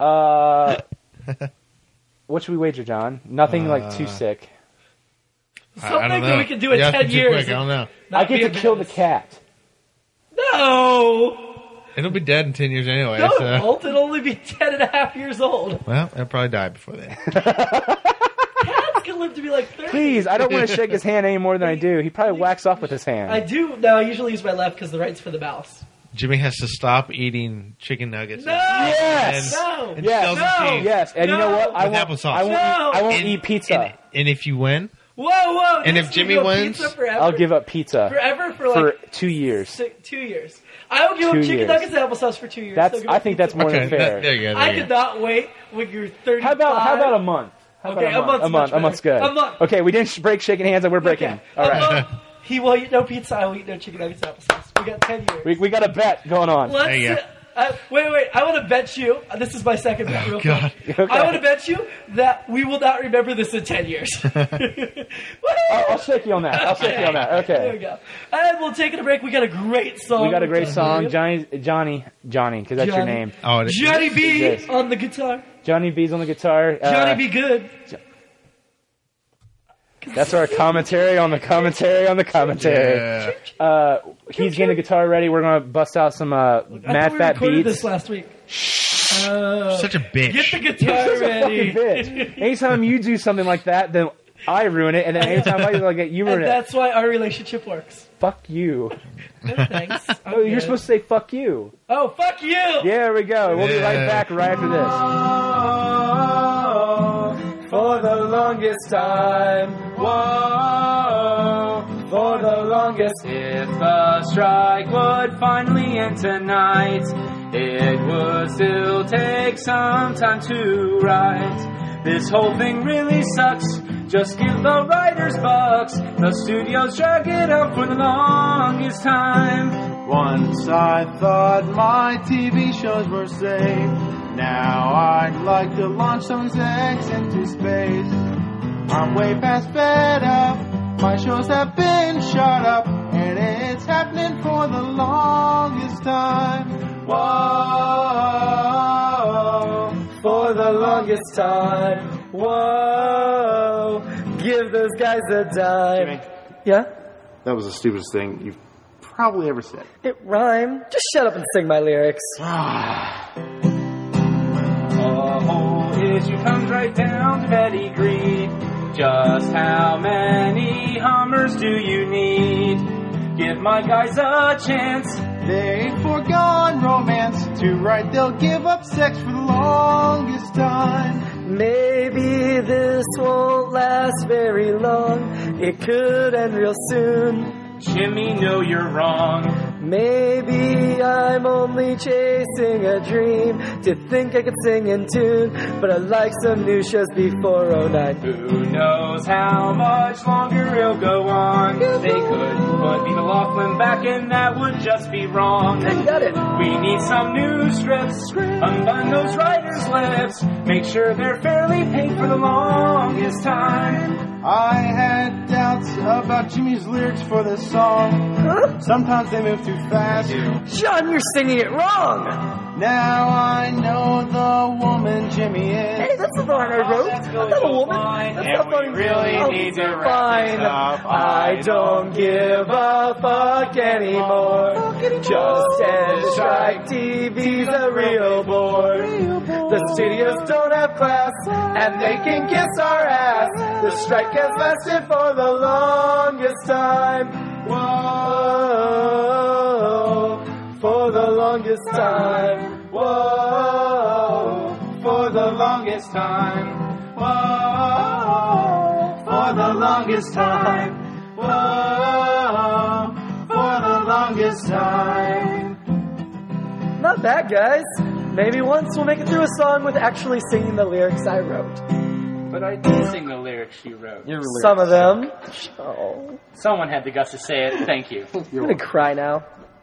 What should we wager, John? Nothing like too sick. I Something don't know. that we can do in You have 10 to do years. quick. I don't know. Not I get be to kill the embarrassed. cat. No! It'll be dead in 10 years anyway. No, So. Walt will only be 10 and a half years old. Well, it'll probably die before then. Cats can live to be like 30. Please, I don't want to shake his hand any more than I do. He probably whacks off with his hand. I do. No, I usually use my left because the right's for the mouse. Jimmy has to stop eating chicken nuggets. No! Yes! No! And Yes. shells of No! cheese. Yes, and you know what? No. I With won't, applesauce. I won't, No. I won't And- eat pizza. And if you win, Whoa! And this if is Jimmy gonna go wins, pizza forever. I'll give up pizza forever for for like 2 years. 2 years. I will give 2 up chicken years. nuggets and applesauce for 2 years. That's. They'll give I up think pizza. that's more okay, than fair. there you go. I There you could go. not wait when you're 35. How about a month? How Okay, about a month's a month. much A month's better. good. A month. Okay, we didn't break shaking hands, and we're breaking. Okay. All right, He will eat no pizza. I will eat no chicken nuggets and applesauce. We got 10 years. we got a bet going on. Let's. There you go. Wait. I want to bet you. This is my second bet, real God. quick. I want to bet you that we will not remember this in 10 years. I'll shake you on that. There we Okay. go. And we'll take a break. We got a great song. We got a great song. Johnny, because that's your Johnny. name. Oh, it is. Johnny B Yes. on the guitar. Johnny B's on the guitar. Johnny B good. That's our commentary on the commentary on the commentary. Yeah. He's getting the guitar ready. We're going to bust out some I Mad thought we Fat recorded beats. this last week. Such a bitch. Get the You're guitar such a ready. fucking bitch. Anytime you do something like that, then I ruin it, and then anytime I do like it, you ruin And it. that's why our relationship works. Fuck you. No, thanks. Oh, you're supposed to say fuck you. Oh, fuck you! Yeah, there we go. We'll be right Yeah. back right after this. For the longest time, whoa, for the longest. If the strike would finally end tonight, it would still take some time to write. This whole thing really sucks. Just give the writers bucks. The studios drag it out for the longest time. Once I thought my TV shows were safe. Now I'd like to launch someone's eggs into space. I'm way past fed up. My shows have been shot up, and it's happening for the longest time. Whoa, For the longest time, whoa, give those guys a dime. Jimmy, Yeah? that was the stupidest thing you've probably ever said. It rhymed. Just shut up and sing my lyrics. The whole issue comes right down to petty greed. Just how many Hummers do you need? Give my guys a chance. They've foregone romance to write. They'll give up sex for the longest time. Maybe this won't last very long. It could end real soon. Jimmy, no, you're wrong. Maybe I'm only chasing a dream to think I could sing in tune, but I like some new shows before 09. Who knows how much longer it'll go on? They could put Viva Laughlin back, and that would just be wrong. Got it. We need some new scripts. Unbutton those writers' lips. Make sure they're fairly paid for the longest time. I had doubts about Jimmy's lyrics for this song. Sometimes they move too fast. John, you're singing it wrong. Now I know the woman Jimmy is. Hey, that's the line I wrote. I'm not a woman. That's not funny. really need to wrap Fine. this up. I don't give a fuck anymore. Just end strike. TV's a real bore. The studios don't have class, and they can kiss our ass. The strike has lasted for the longest time. Whoa, for the longest time. Whoa, for the longest time. Whoa, for the longest time. Whoa, for the longest time. Not bad, guys. Maybe once we'll make it through a song with actually singing the lyrics I wrote. But I did sing the lyrics you wrote. Some of them. Oh, Someone had the guts to say it. Thank you. I'm gonna cry now.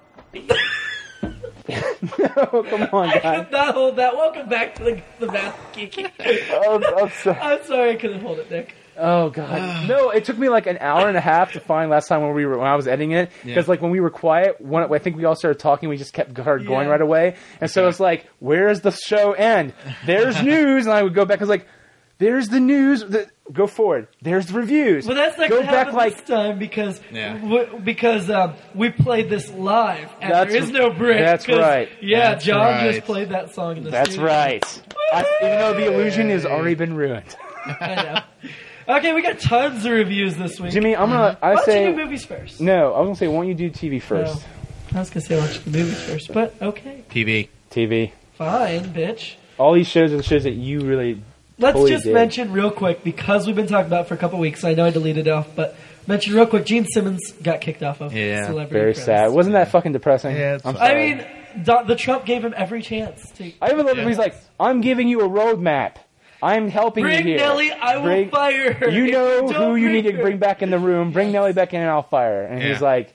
No, come on, I guys. could not hold that. Welcome back to the Math Geeky. I'm sorry. I'm sorry I couldn't hold it, Nick. Oh god, no! It took me like an hour and a half to find last time when I was editing it, because like when we were quiet, I think we all started talking. We just kept going Yeah. right away, and so it's like, where does the show end? There's news, and I would go back. I was like, there's the news. Go forward. There's the reviews. But that's not go going to back happen like this time because Yeah. we played this live and That's- there is no break. that's 'cause, right. Yeah, That's John right. just played that song in the that's studio. right. Even though the illusion has already been ruined. I know. Okay, we got tons of reviews this week. Jimmy, I'm gonna. Why I don't say you do movies first? no. I was gonna say, why don't you do TV first? I was going to say watch the movies first, but okay. TV. TV. Fine, bitch. All these shows are the shows that you really. Let's Totally just did. mention real quick, because we've been talking about it for a couple weeks. I know I deleted it off, but mention real quick, Gene Simmons got kicked off of Yeah, Celebrity Very Apprentice. sad. Wasn't that fucking depressing? Yeah, it's I'm fine. I sorry. mean, the Trump gave him every chance to I even love that he's like, I'm giving you a roadmap. I'm helping bring you here. Nelly. I will fire her. You If know don't who you need to her. bring back in the room. Bring Nelly back in and I'll fire her. And he's Yeah. like,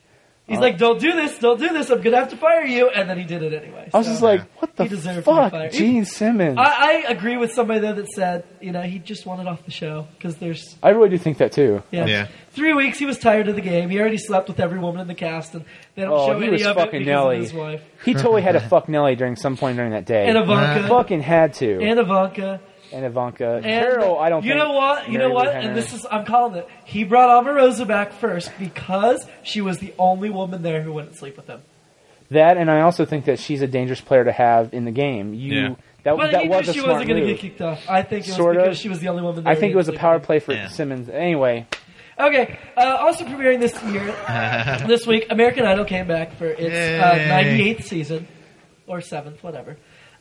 He's like, don't do this, I'm going to have to fire you. And then he did it anyway. I was just like, what the he deserved to be fuck, fired. Gene Simmons? I agree with somebody there that said, he just wanted off the show because there's... I really do think that too. Yeah. 3 weeks, he was tired of the game. He already slept with every woman in the cast, and they don't show he any was of it fucking because Nelly. of his wife. He totally had to fuck Nelly during some point during that day. And Ivanka. Fucking had to. And Ivanka. And Ivanka. And Carol, I don't you think. know what? You Mary know Lou what? Henner. And this is, I'm calling it. He brought Omarosa back first because she was the only woman there who wouldn't sleep with him. That, and I also think that she's a dangerous player to have in the game. That But that he was knew a she smart wasn't going to move. get kicked off. I think it was Sort of. because she was the only woman there. I think who it was a didn't power sleep play for Yeah. Simmons. Anyway, with him. Okay. Also premiering this year, this week, American Idol came back for its Yay. 98th season. Or 7th, whatever.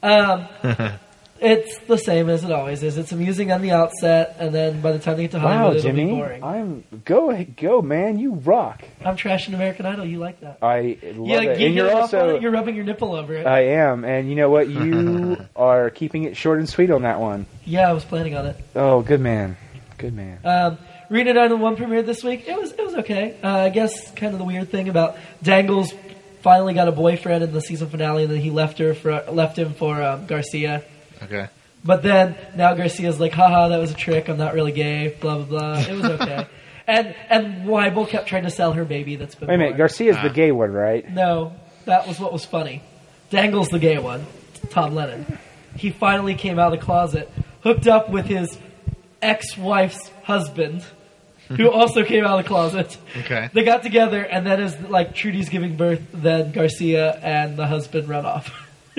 It's the same as it always is. It's amusing on the outset, and then by the time they get to wow, Hollywood, it'll be Jimmy, boring. go, man, you rock. I'm trashing American Idol. You like that? I love Yeah, it, you and get you're off on also. it, you're rubbing your nipple over it. I am, and you know what? You are keeping it short and sweet on that one. Yeah, I was planning on it. Oh, good man, good man. Rena 911 premiered this week. It was okay. I guess kind of the weird thing about Dangles finally got a boyfriend in the season finale, and then he left him for Garcia. Okay. But then now Garcia's like, haha, that was a trick. I'm not really gay. Blah blah blah. It was okay. and Weibel kept trying to sell her baby. That's been Wait a minute, born. Garcia's the gay one, right? No, that was what was funny. Dangle's the gay one. Tom Lennon. He finally came out of the closet, hooked up with his ex-wife's husband, who also came out of the closet. Okay. They got together, and then as like Trudy's giving birth, then Garcia and the husband run off.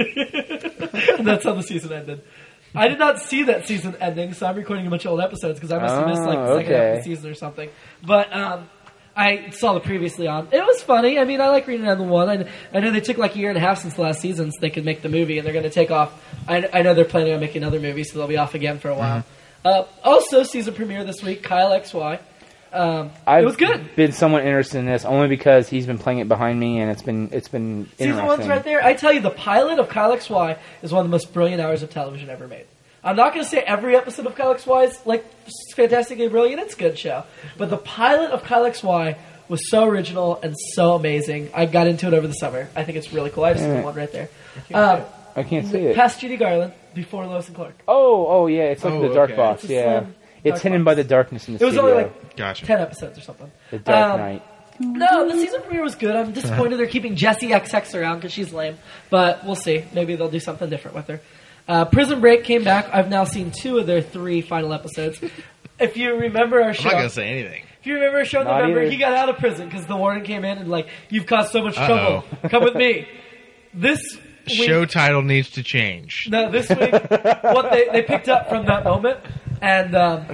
And that's how the season ended. I did not see that season ending, so I'm recording a bunch of old episodes because I must have missed like the second half of the season or something. But I saw the previously on. It was funny. I mean, I like reading on the one. I know they took like a year and a half since the last season so they could make the movie, and they're going to take off. I know they're planning on making another movie, so they'll be off again for a while. Also, season premiere this week, Kyle XY. It was good. Been somewhat interested in this only because he's been playing it behind me, and it's been Season interesting. 1's right there. I tell you, the pilot of Kyle XY is one of the most brilliant hours of television ever made. I'm not going to say every episode of Kyle XY is like fantastically brilliant. It's a good show. But the pilot of Kyle XY was so original and so amazing. I got into it over the summer. I think it's really cool. I have season 1 right there. I can't see it. Past Judy Garland, before Lois and Clark. Oh, yeah, it's like the dark okay. box. It's a Yeah, slim it's dark hidden box. by the darkness in the It was studio. only like Gotcha. 10 episodes or something. The Dark Knight. No, the season premiere was good. I'm disappointed they're keeping Jessie XX around because she's lame. But we'll see. Maybe they'll do something different with her. Prison Break came back. I've now seen 2 of their 3 final episodes. If you remember our I'm show... not gonna say anything. If you remember our show in Not November, either. he got out of prison because the warden came in and like, you've caused so much trouble. Come with me. This week... Show title needs to change. No, this week, what they picked up from that moment, and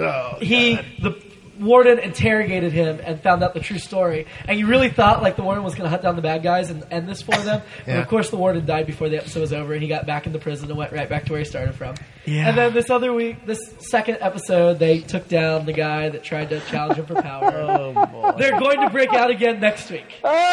the warden interrogated him and found out the true story. And you really thought like the warden was going to hunt down the bad guys and end this for them. And of course, the warden died before the episode was over, and he got back into prison and went right back to where he started from. Yeah. And then this other week, this second episode, they took down the guy that tried to challenge him for power. Oh boy! They're going to break out again next week.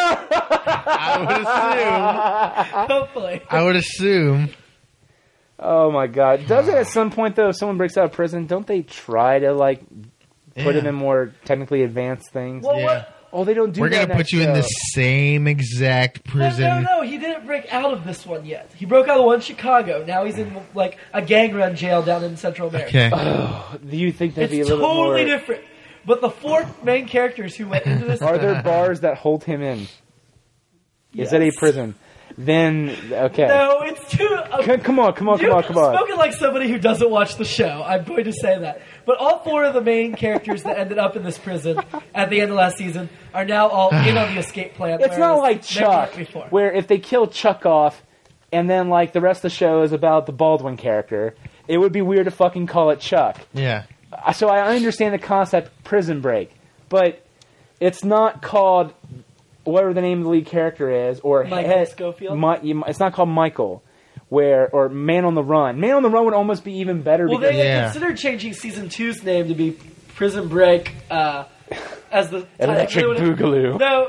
Hopefully. I would assume. Oh my God! Doesn't at some point though, if someone breaks out of prison, don't they try to like put him in more technically advanced things? Well, Yeah. what? Oh, they don't do We're that. gonna put you in the same exact prison. No, he didn't break out of this one yet. He broke out of the one in Chicago. Now he's in like a gang run jail down in Central America. Okay. Do you think that'd be a It's little totally bit more? different. But the 4 main characters who went into this Are there bars that hold him in? Is it a Yes. prison? Then okay. No, it's too. Come on. You've spoken like somebody who doesn't watch the show. I'm going to say that. But all 4 of the main characters that ended up in this prison at the end of last season are now all in on the escape plan. It's not whereas like they weren't Chuck, before. where if they kill Chuck off, and then like the rest of the show is about the Baldwin character, it would be weird to fucking call it Chuck. Yeah. So I understand the concept Prison Break, but it's not called whatever the name of the lead character is, or Michael Scofield? It's not called Michael, or Man on the Run. Man on the Run would almost be even better. Well, because they Yeah. considered changing season 2's name to be Prison Break as the Electric Boogaloo. No,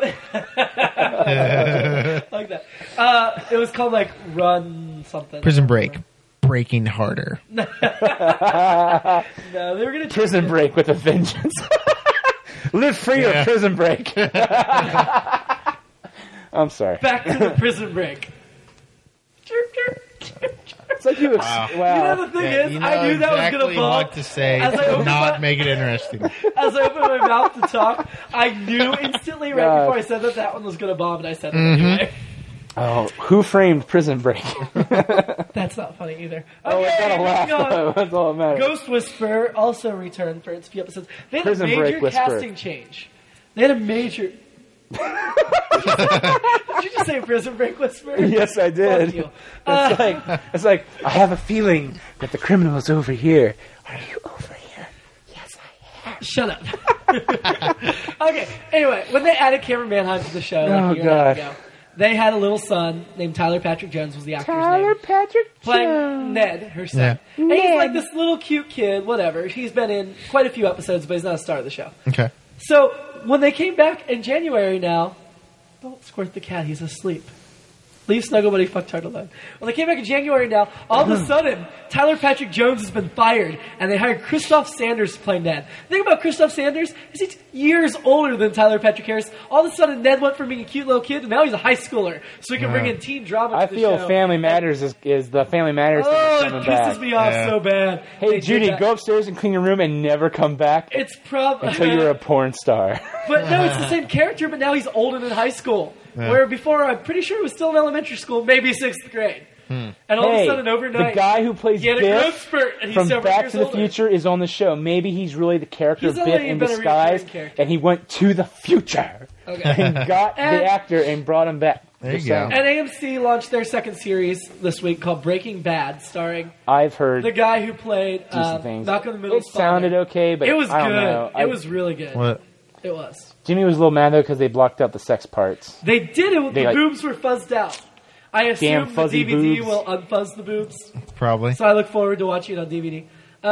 like that. It was called like Run something. Prison Break. Breaking harder. No, they were gonna change Prison it. Break with a vengeance. Live free or Yeah. Prison Break. I'm sorry. Back to the Prison Break. It's like you. Wow. You know the thing is, I knew that was exactly going to fall. what to say As I to opened not my- make it interesting. As I opened my mouth to talk, I knew instantly right God. before I said that one was going to bomb, and I said it Mm-hmm. anyway. Oh, Who Framed Prison Break? That's not funny either. Oh, I gotta laugh. moving on. Though. That's all that matters. Ghost Whisperer also returned for its few episodes. They had Prison a Break major Whisperer. casting change. They had a major... Did you just say Prison Break Whisperer? Yes, I did. Fuck you. It's like I have a feeling that the criminal is over here. Are you over here? Yes, I am. Shut up. Okay, anyway, when they added Cameron Manheim to the show like a year and a half ago, they had a little son named Tyler Patrick Jones was the actor's name. Patrick Playing Ned, her son. Yeah. And he's like this little cute kid, whatever. He's been in quite a few episodes, but he's not a star of the show. Okay. So, when they came back in January now, don't squirt the cat, he's asleep. Leave Snuggle Buddy fuck Turtlehead. When they came back in January now, all of a sudden, Tyler Patrick Jones has been fired, and they hired Christoph Sanders to play Ned. The thing about Christoph Sanders is he's years older than Tyler Patrick Harris. All of a sudden, Ned went from being a cute little kid, and now he's a high schooler, so he can bring in teen drama I to the feel show. Family Matters is the Family Matters thing Oh, is it coming pisses back. me off Yeah. so bad. They Hey, did Judy, that. go upstairs and clean your room and never come back It's probably... until you're a porn star. But no, it's the same character, but now he's old and in high school. Where before, I'm pretty sure he was still in elementary school, maybe 6th grade. And all of a sudden, overnight, the guy who plays he had a growth Biff spurt, and he's from several Back years to the older. Future is on the show. Maybe he's really the character He's Biff only in been a disguise, recurring character. and he went to the future Okay. and got And- the actor and brought him back. There you Just go. saying. And AMC launched their second series this week called Breaking Bad, starring I've heard the guy who played decent things. Malcolm in the Middle's It sounded father. okay, but It was I don't good. know. It was really good. What? It was. Jimmy was a little mad though because they blocked out the sex parts. They did it. They, The like- boobs were fuzzed out. I assume the fuzzy DVD boobs. will unfuzz the boobs. Probably. So I look forward to watching it on DVD.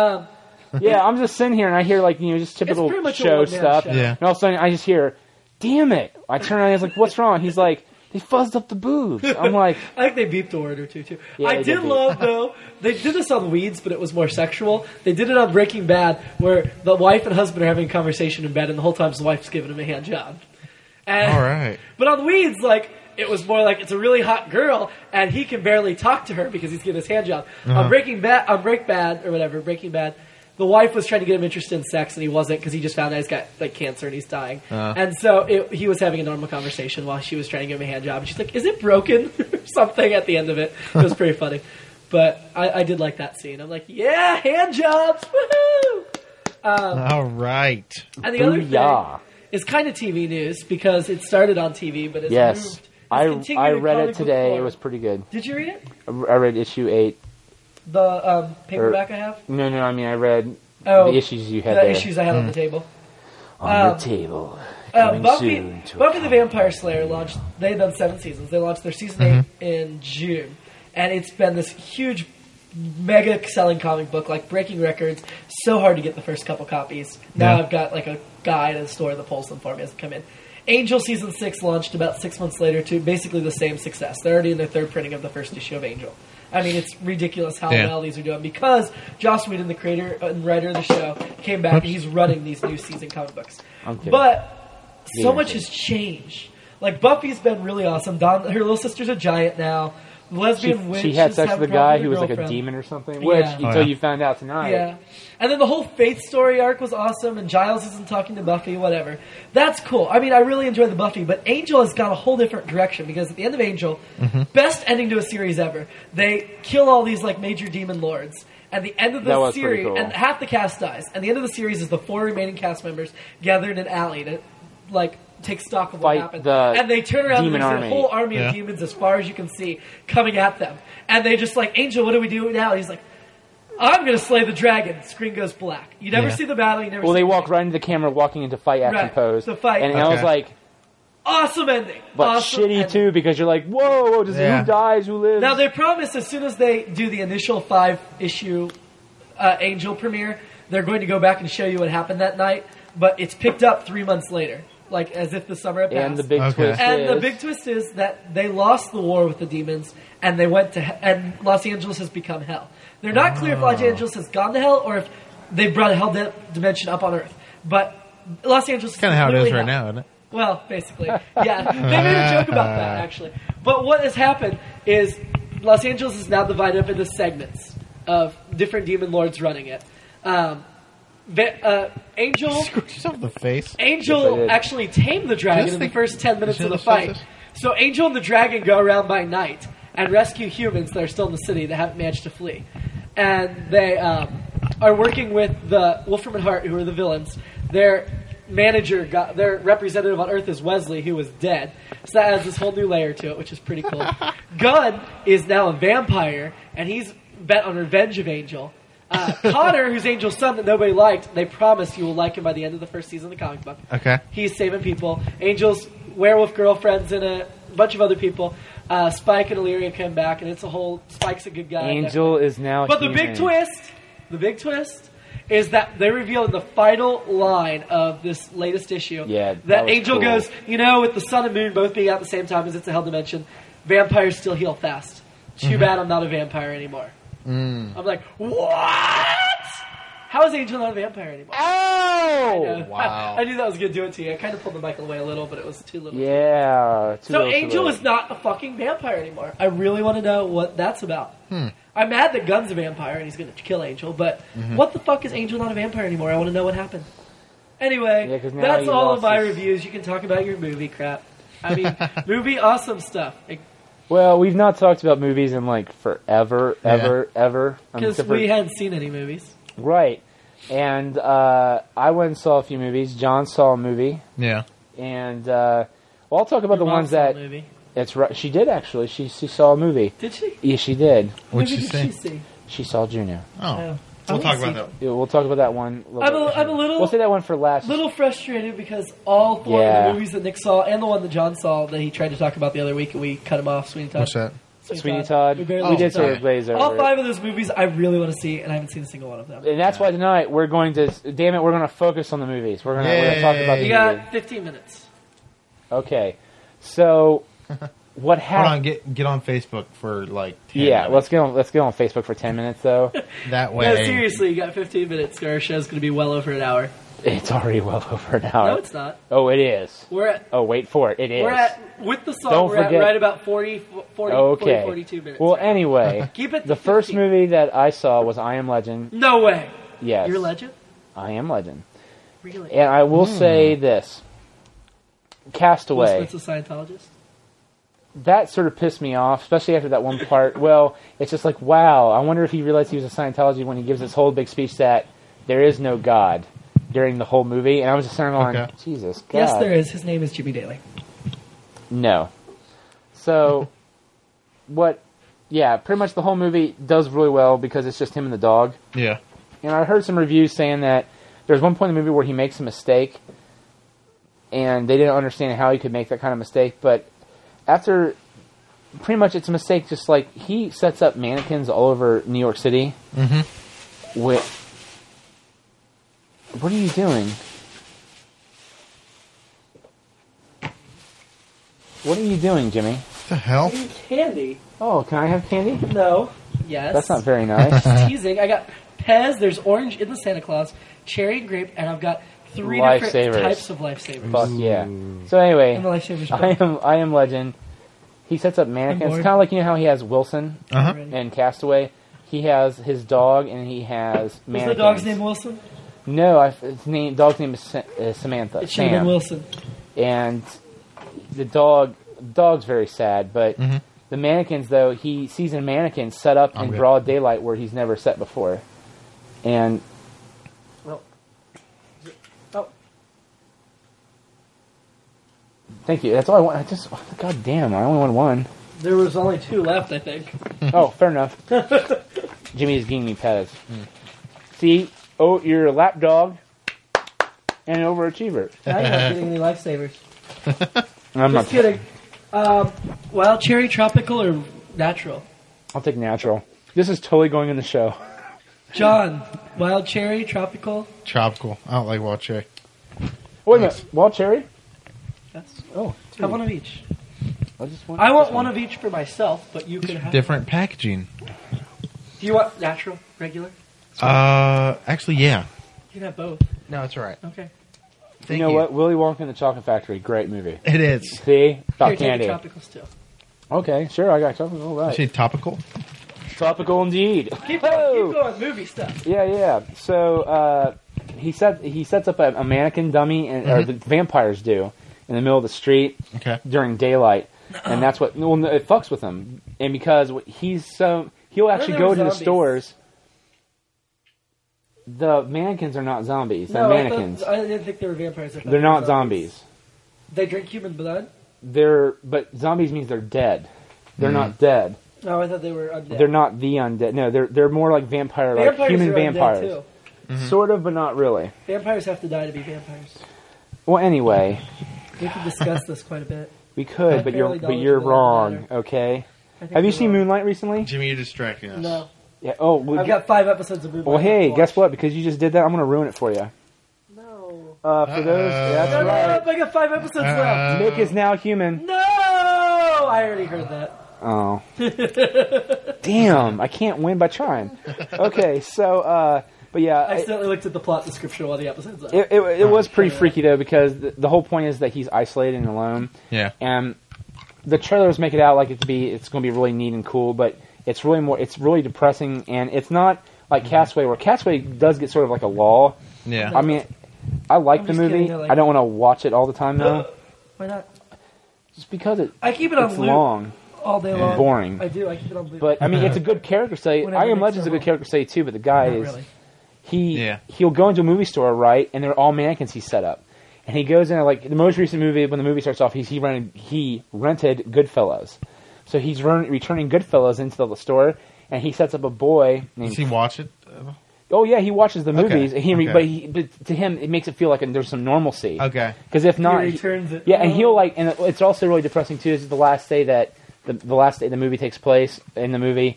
Yeah, I'm just sitting here and I hear like just typical pretty much a show one-man stuff. show. Yeah. And all of a sudden I just hear, "Damn it!" I turn around and I was like, "What's wrong?" He's like, "They fuzzed up the boobs." I'm like, I think they beeped a word or two, too. Yeah, I they did did beep. love, though, they did this on Weeds, but it was more sexual. They did it on Breaking Bad, where the wife and husband are having a conversation in bed, and the whole time the wife's giving him a hand job. And, All right. But on Weeds, it was more like it's a really hot girl, and he can barely talk to her because he's getting his hand job. On Breaking Bad, Breaking Bad, the wife was trying to get him interested in sex, and he wasn't because he just found out he's got cancer and he's dying. And so he was having a normal conversation while she was trying to give him a hand job, and she's like, "Is it broken?" or something at the end of it. It was pretty funny, but I did like that scene. I'm like, "Yeah, hand jobs, woohoo!" All right. And the other thing "Booyah!" is kind of TV news because it started on TV, but it's Yes, moved. It's I continued in read comic it book today. form. It was pretty good. Did you read it? I read issue 8. The paperback I have? No, I mean I read Oh, the issues you had the there issues I had on the table. on the table. Coming Buffy soon to a the Vampire Slayer launched. They've done 7 seasons. They launched their season 8 in June, and it's been this huge, mega selling comic book, like breaking records. So hard to get the first couple copies. Now Yeah. I've got a guy at a store that pulls them for me as they come in. Angel season 6 launched about 6 months later to basically the same success. They're already in their 3rd printing of the first issue of Angel. I mean, it's ridiculous how Yeah. well these are doing because Joss Whedon, the creator and writer of the show, came back and he's running these new season comic books. I'm kidding. But so Yeah, much okay. has changed. Like Buffy's been really awesome. Her little sister's a giant now. The lesbian witch. She had is sex having with a a problem guy with who her was like a girlfriend. demon or something. Yeah. Which Oh, until yeah. you found out tonight. Yeah. And then the whole Faith story arc was awesome, and Giles isn't talking to Buffy, whatever. That's cool. I mean, I really enjoy the Buffy, but Angel has got a whole different direction because at the end of Angel, best ending to a series ever. They kill all these major demon lords. At the end of That the was pretty series, cool. and half the cast dies. And the end of the series is the 4 remaining cast members gathered in an alley to take stock of what Fight happened. the And they turn around and demon there's army. a whole army Yeah. of demons as far as you can see coming at them. And they just Angel, what do we do now? He's like, I'm going to slay the dragon. Screen goes black. You never Yeah. see the battle. You never Well, see they the walk right into the camera, walking into fight action Right, pose. the fight. and I was Okay. like, awesome ending. but Awesome shitty ending. too because you're like, whoa, does Yeah. who dies, who lives? Now they promise as soon as they do the initial 5-issue Angel premiere, they're going to go back and show you what happened that night. But it's picked up 3 months later, as if the summer had passed. and the big Okay. twist And is, the big twist is that they lost the war with the demons, and they went to and Los Angeles has become hell. They're not clear if Los Angeles has gone to hell or if they brought a hell dimension up on Earth. But Los Angeles is Kind of how it is literally right hell. now, isn't it? Well, basically. Yeah, they made a joke about that, actually. But what has happened is Los Angeles is now divided up into segments of different demon lords running it. Angel Scratch yourself in the face. Yes, I Angel did. actually tamed the dragon Just in the think- first 10 minutes you of the should fight. have said So Angel and the dragon go around by night and rescue humans that are still in the city that haven't managed to flee. And they are working with the Wolfram and Hart, who are the villains. Their their representative on Earth is Wesley, who was dead. So that adds this whole new layer to it, which is pretty cool. Gunn is now a vampire, and he's bent on revenge of Angel. Connor, who's Angel's son that nobody liked, they promise you will like him by the end of the first season of the comic book. Okay. He's saving people. Angel's werewolf girlfriends and a bunch of other people. Spike and Illyria come back, and it's a whole... Spike's a good guy. Angel is now But the human. big twist is that they reveal in the final line of this latest issue Yeah, that that was Angel cool. goes, with the sun and moon both being out at the same time as it's a hell dimension, vampires still heal fast. Too bad I'm not a vampire anymore. I'm like, what? How is Angel not a vampire anymore? Oh! Wow. I knew that was going to do it to you. I kind of pulled the mic away a little, but it was too little. Yeah. too So little, too Angel little. is not a fucking vampire anymore. I really want to know what that's about. I'm mad that Gunn's a vampire and he's going to kill Angel, but what the fuck is Angel not a vampire anymore? I want to know what happened. Anyway, Yeah, 'cause now that's he all of lost my his- reviews. You can talk about your movie crap. I mean, movie awesome stuff. Well, we've not talked about movies in like forever, ever. Because Except for- we hadn't seen any movies. Right. And I went and saw a few movies. John saw a movie. Yeah. And well, I'll talk about Your the mom ones saw a that... movie. It's right. She did, actually. She saw a movie. Did she? Yeah, she did. What'd Movie she did say? she see? She saw Juno. Oh. I We'll wanna talk see- about that. Yeah, we'll talk about that one. I'm a little... We'll say that one for last. little frustrated because all four of Yeah. the movies that Nick saw and the one that John saw that he tried to talk about the other week and we cut him off, Sweeney Todd. What's that? Sweeney Todd. We barely Oh, We did talked sort about of glaze it. over All it. 5 of those movies I really want to see, and I haven't seen a single one of them. And that's why tonight we're going to... Damn it, we're going to focus on the movies. We're going to talk about the You movies. got 15 minutes. Okay. So, what Hold happened... on, get on Facebook for like 10 Yeah, minutes. let's get on Facebook for 10 minutes, though. That way. No, seriously, you got 15 minutes. Our show's going to be well over an hour. It's already well over an hour. No, it's not. Oh, it is. We're at... Oh, wait for it. It is. We're at, with the song, Don't we're forget- at right about 40, Okay. 42 minutes. Well, anyway, Keep it to the first 15. movie that I saw was I Am Legend. No way. Yes. You're a legend? I Am Legend. Really? And I will say this. Will Castaway. Smith's a Scientologist? That sort of pissed me off, especially after that one part. Well, it's just like, wow, I wonder if he realized he was a Scientology when he gives this whole big speech that there is no God during the whole movie. And I was just sitting there going, Okay. Jesus, God. Yes, there is. His name is Jimmy Daly. No. So, pretty much the whole movie does really well because it's just him and the dog. Yeah. And I heard some reviews saying that there's one point in the movie where he makes a mistake, and they didn't understand how he could make that kind of mistake. But after, pretty much it's a mistake, just like he sets up mannequins all over New York City. Mm-hmm. What are you doing? What are you doing, Jimmy? What the hell? Candy. Oh, can I have candy? No. Yes. That's not very nice. Teasing. I got Pez. There's orange in the Santa Claus, cherry and grape, and I've got 3 different Lifesavers. types of lifesavers. Fuck yeah. So anyway, And the lifesavers. I am Legend. He sets up mannequins. bored. Kind of like, you know how he has Wilson Uh-huh. and Castaway. He has his dog and he has Was mannequins. the dog's name Wilson? No, dog's name is Samantha. It should have been Sam. Wilson. And the dog's very sad, but the mannequins, though, he sees a mannequin set up in good. broad daylight where he's never set before. And Oh. thank you. That's all I want. God damn, I only want one. There was only 2 left, I think. Oh, fair enough. Jimmy is giving me Pez. See, you're a lap dog and an overachiever. Now you're not getting any lifesavers. I'm Just kidding. Wild cherry, tropical, or natural? I'll take natural. This is totally going in the show. John, wild cherry, tropical? Tropical. I don't like wild cherry. Wait a minute. Wild cherry? Yes. Oh, Have one of each. I I want one of each for myself, but you can have... Different packaging. Do you want natural, regular? Actually, yeah. You can have both. No, it's all right. Okay. Thank you know what? Willy Wonka and the Chocolate Factory, great movie. It is. See? About Here, take candy. the tropicals too. Okay, sure, I got chocolate. All right. Say topical. Tropical indeed. Keep Oh! going, movie stuff. Yeah. So he sets up a mannequin dummy, or the vampires do, in the middle of the street Okay. during daylight, and that's what it fucks with him. And because he'll actually there go were to the zombies. stores. The mannequins are not zombies. They're No, mannequins. I didn't think they were vampires. I thought They're they were not zombies. They drink human blood? But zombies means they're dead. They're not dead. No, I thought they were undead. They're not the undead. No, they're more like vampire, like Vampires human are undead, vampires. too. Sort of, but not really. Vampires have to die to be vampires. Well, anyway, We could discuss this quite a bit. we could, I'm but fairly you're knowledgeable wrong. on the Okay. I think Have you you're seen wrong. Moonlight recently? Jimmy, you're distracting us. No. Yeah. Oh, well, I've got 5 episodes of Moonlight. well, hey, to guess watch. what? Because you just did that, I'm going to ruin it for you. No. For those, that's Shut right. up! I got 5 episodes left. Nick is now human. No! I already heard that. Oh. Damn, I can't win by trying. Okay, so, but yeah. I accidentally looked at the plot description while the episode's up. It was pretty freaky, though, because the whole point is that he's isolated and alone. Yeah. And the trailers make it out like it's going to be really neat and cool, but it's really depressing, and it's not like Castaway, where Castaway does get sort of like a lull. Yeah. I mean, I like I'm the just movie. kidding, I like I don't want to watch it all the time, though. Why not? Just because I keep it on it's loop long. all day long. Boring. I do. I keep it on loop. But, I mean, it's a good character study. Whenever I Am Nick's Legend's a good around. character study, too, but the guy Not is... really. He'll go into a movie store, right, and they're all mannequins he set up. And he goes in, like, the most recent movie, when the movie starts off, he rented Goodfellas. So he's returning Goodfellas into the store, and he sets up a boy named... Does he watch it? Oh, yeah, he watches the movies. Okay. But to him, it makes it feel like there's some normalcy. Okay. Because if not... He returns it. Yeah, and he'll, like... And it's also really depressing, too, is the last day that... The last day the movie takes place in the movie,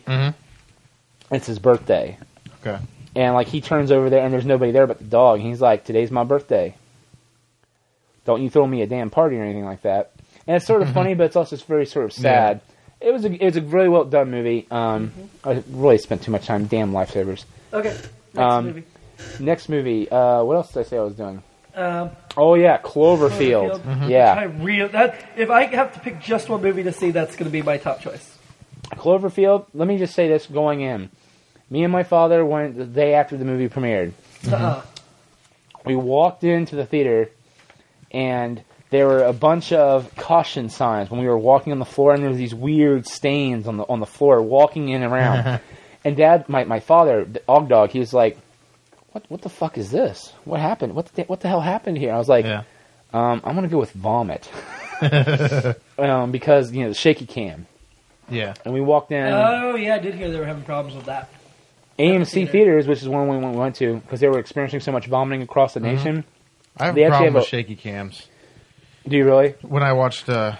it's his birthday. Okay. And, like, he turns over there, and there's nobody there but the dog. And he's like, today's my birthday. Don't you throw me a damn party or anything like that. And it's sort of funny, but it's also very sort of sad. It was a really well done movie. I really spent too much time. Damn lifesavers. Okay. Next movie. Next movie. What else did I say I was doing? Um, Oh, yeah, Cloverfield. Cloverfield. Yeah. If I have to pick just one movie to see, that's going to be my top choice. Cloverfield, let me just say this going in. Me and my father went the day after the movie premiered. We walked into the theater, and there were a bunch of caution signs when we were walking on the floor, and there were these weird stains on the floor, walking in and around. And Dad, my father, the Ogdog, he was like, "What the fuck is this? What happened? What the hell happened here?" I was like, I'm gonna go with vomit, because the shaky cam. Yeah. And we walked in. Oh, yeah, I did hear they were having problems with that. AMC Theaters, which is one we went to, because they were experiencing so much vomiting across the nation. I have They a actually problem have with shaky cams. Do you really? When I watched Blair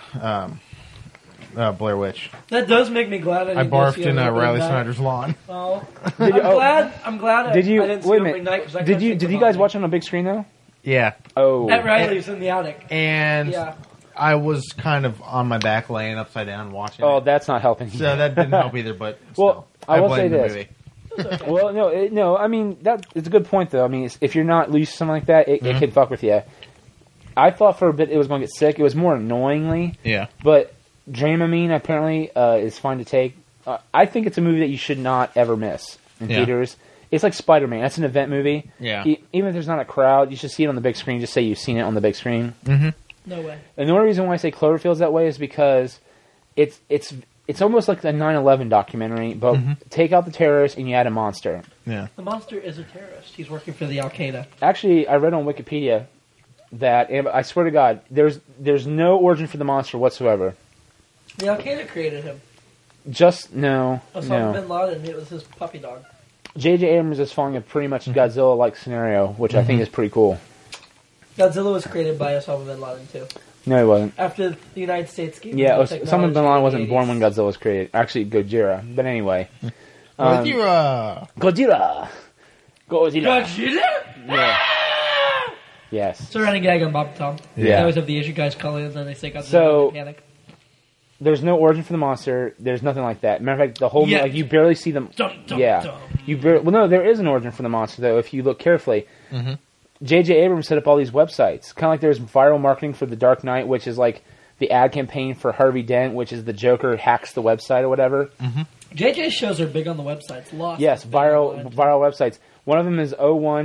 Witch, That does make me glad I didn't go barfed see in it opening Riley night. Snyder's lawn. Oh. Did you, I'm glad did you I didn't see wait a opening night, 'cause I minute? couldn't Did think you about guys it. watch it on a big screen though? Yeah. Oh, At Riley's in the attic. And Yeah. I was kind of on my back laying upside down watching oh, it. that's not helping. So that didn't help either, but Well, still, I will say blame the this. movie. Well, no. I mean, it's a good point though. I mean, if you're not used to something like that, it can fuck with you. I thought for a bit it was going to get sick. It was more annoyingly, Yeah. but Dramamine apparently is fine to take. I think it's a movie that you should not ever miss in theaters. It's like Spider-Man. That's an event movie. Yeah. Even if there's not a crowd, you should see it on the big screen. Just say you've seen it on the big screen. No way. And the only reason why I say Cloverfield's that way is because it's almost like the 9/11 documentary, but take out the terrorists and you add a monster. Yeah. The monster is a terrorist. He's working for the Al-Qaeda. Actually, I read on Wikipedia that, and I swear to God, there's no origin for the monster whatsoever. The Al-Qaeda created him. Just no. Osama bin Laden, it was his puppy dog. J.J. Abrams is following a pretty much Godzilla-like scenario, which I think is pretty cool. Godzilla was created by Osama bin Laden, too. No, he wasn't. After the United States gave Yeah, him the Osama bin Laden wasn't technology born in when the 80s. Godzilla was created. Actually, Gojira. But anyway. Gojira. Godzilla! Godzilla? Yeah. Yes. It's a running gag on Bob and Tom. Yeah. They always have the Asian guys call in and then they say Godzilla So- and they panic. There's no origin for the monster. There's nothing like that. Matter of fact, the whole Yeah. like you barely see them. Dun, dun, Yeah, dun. well, no, there is an origin for the monster though. If you look carefully, J.J. Abrams set up all these websites. Kind of like there's viral marketing for The Dark Knight, which is like the ad campaign for Harvey Dent, which is the Joker hacks the website or whatever. JJ's shows are big on the websites. Lost. Yes, viral websites. One of them is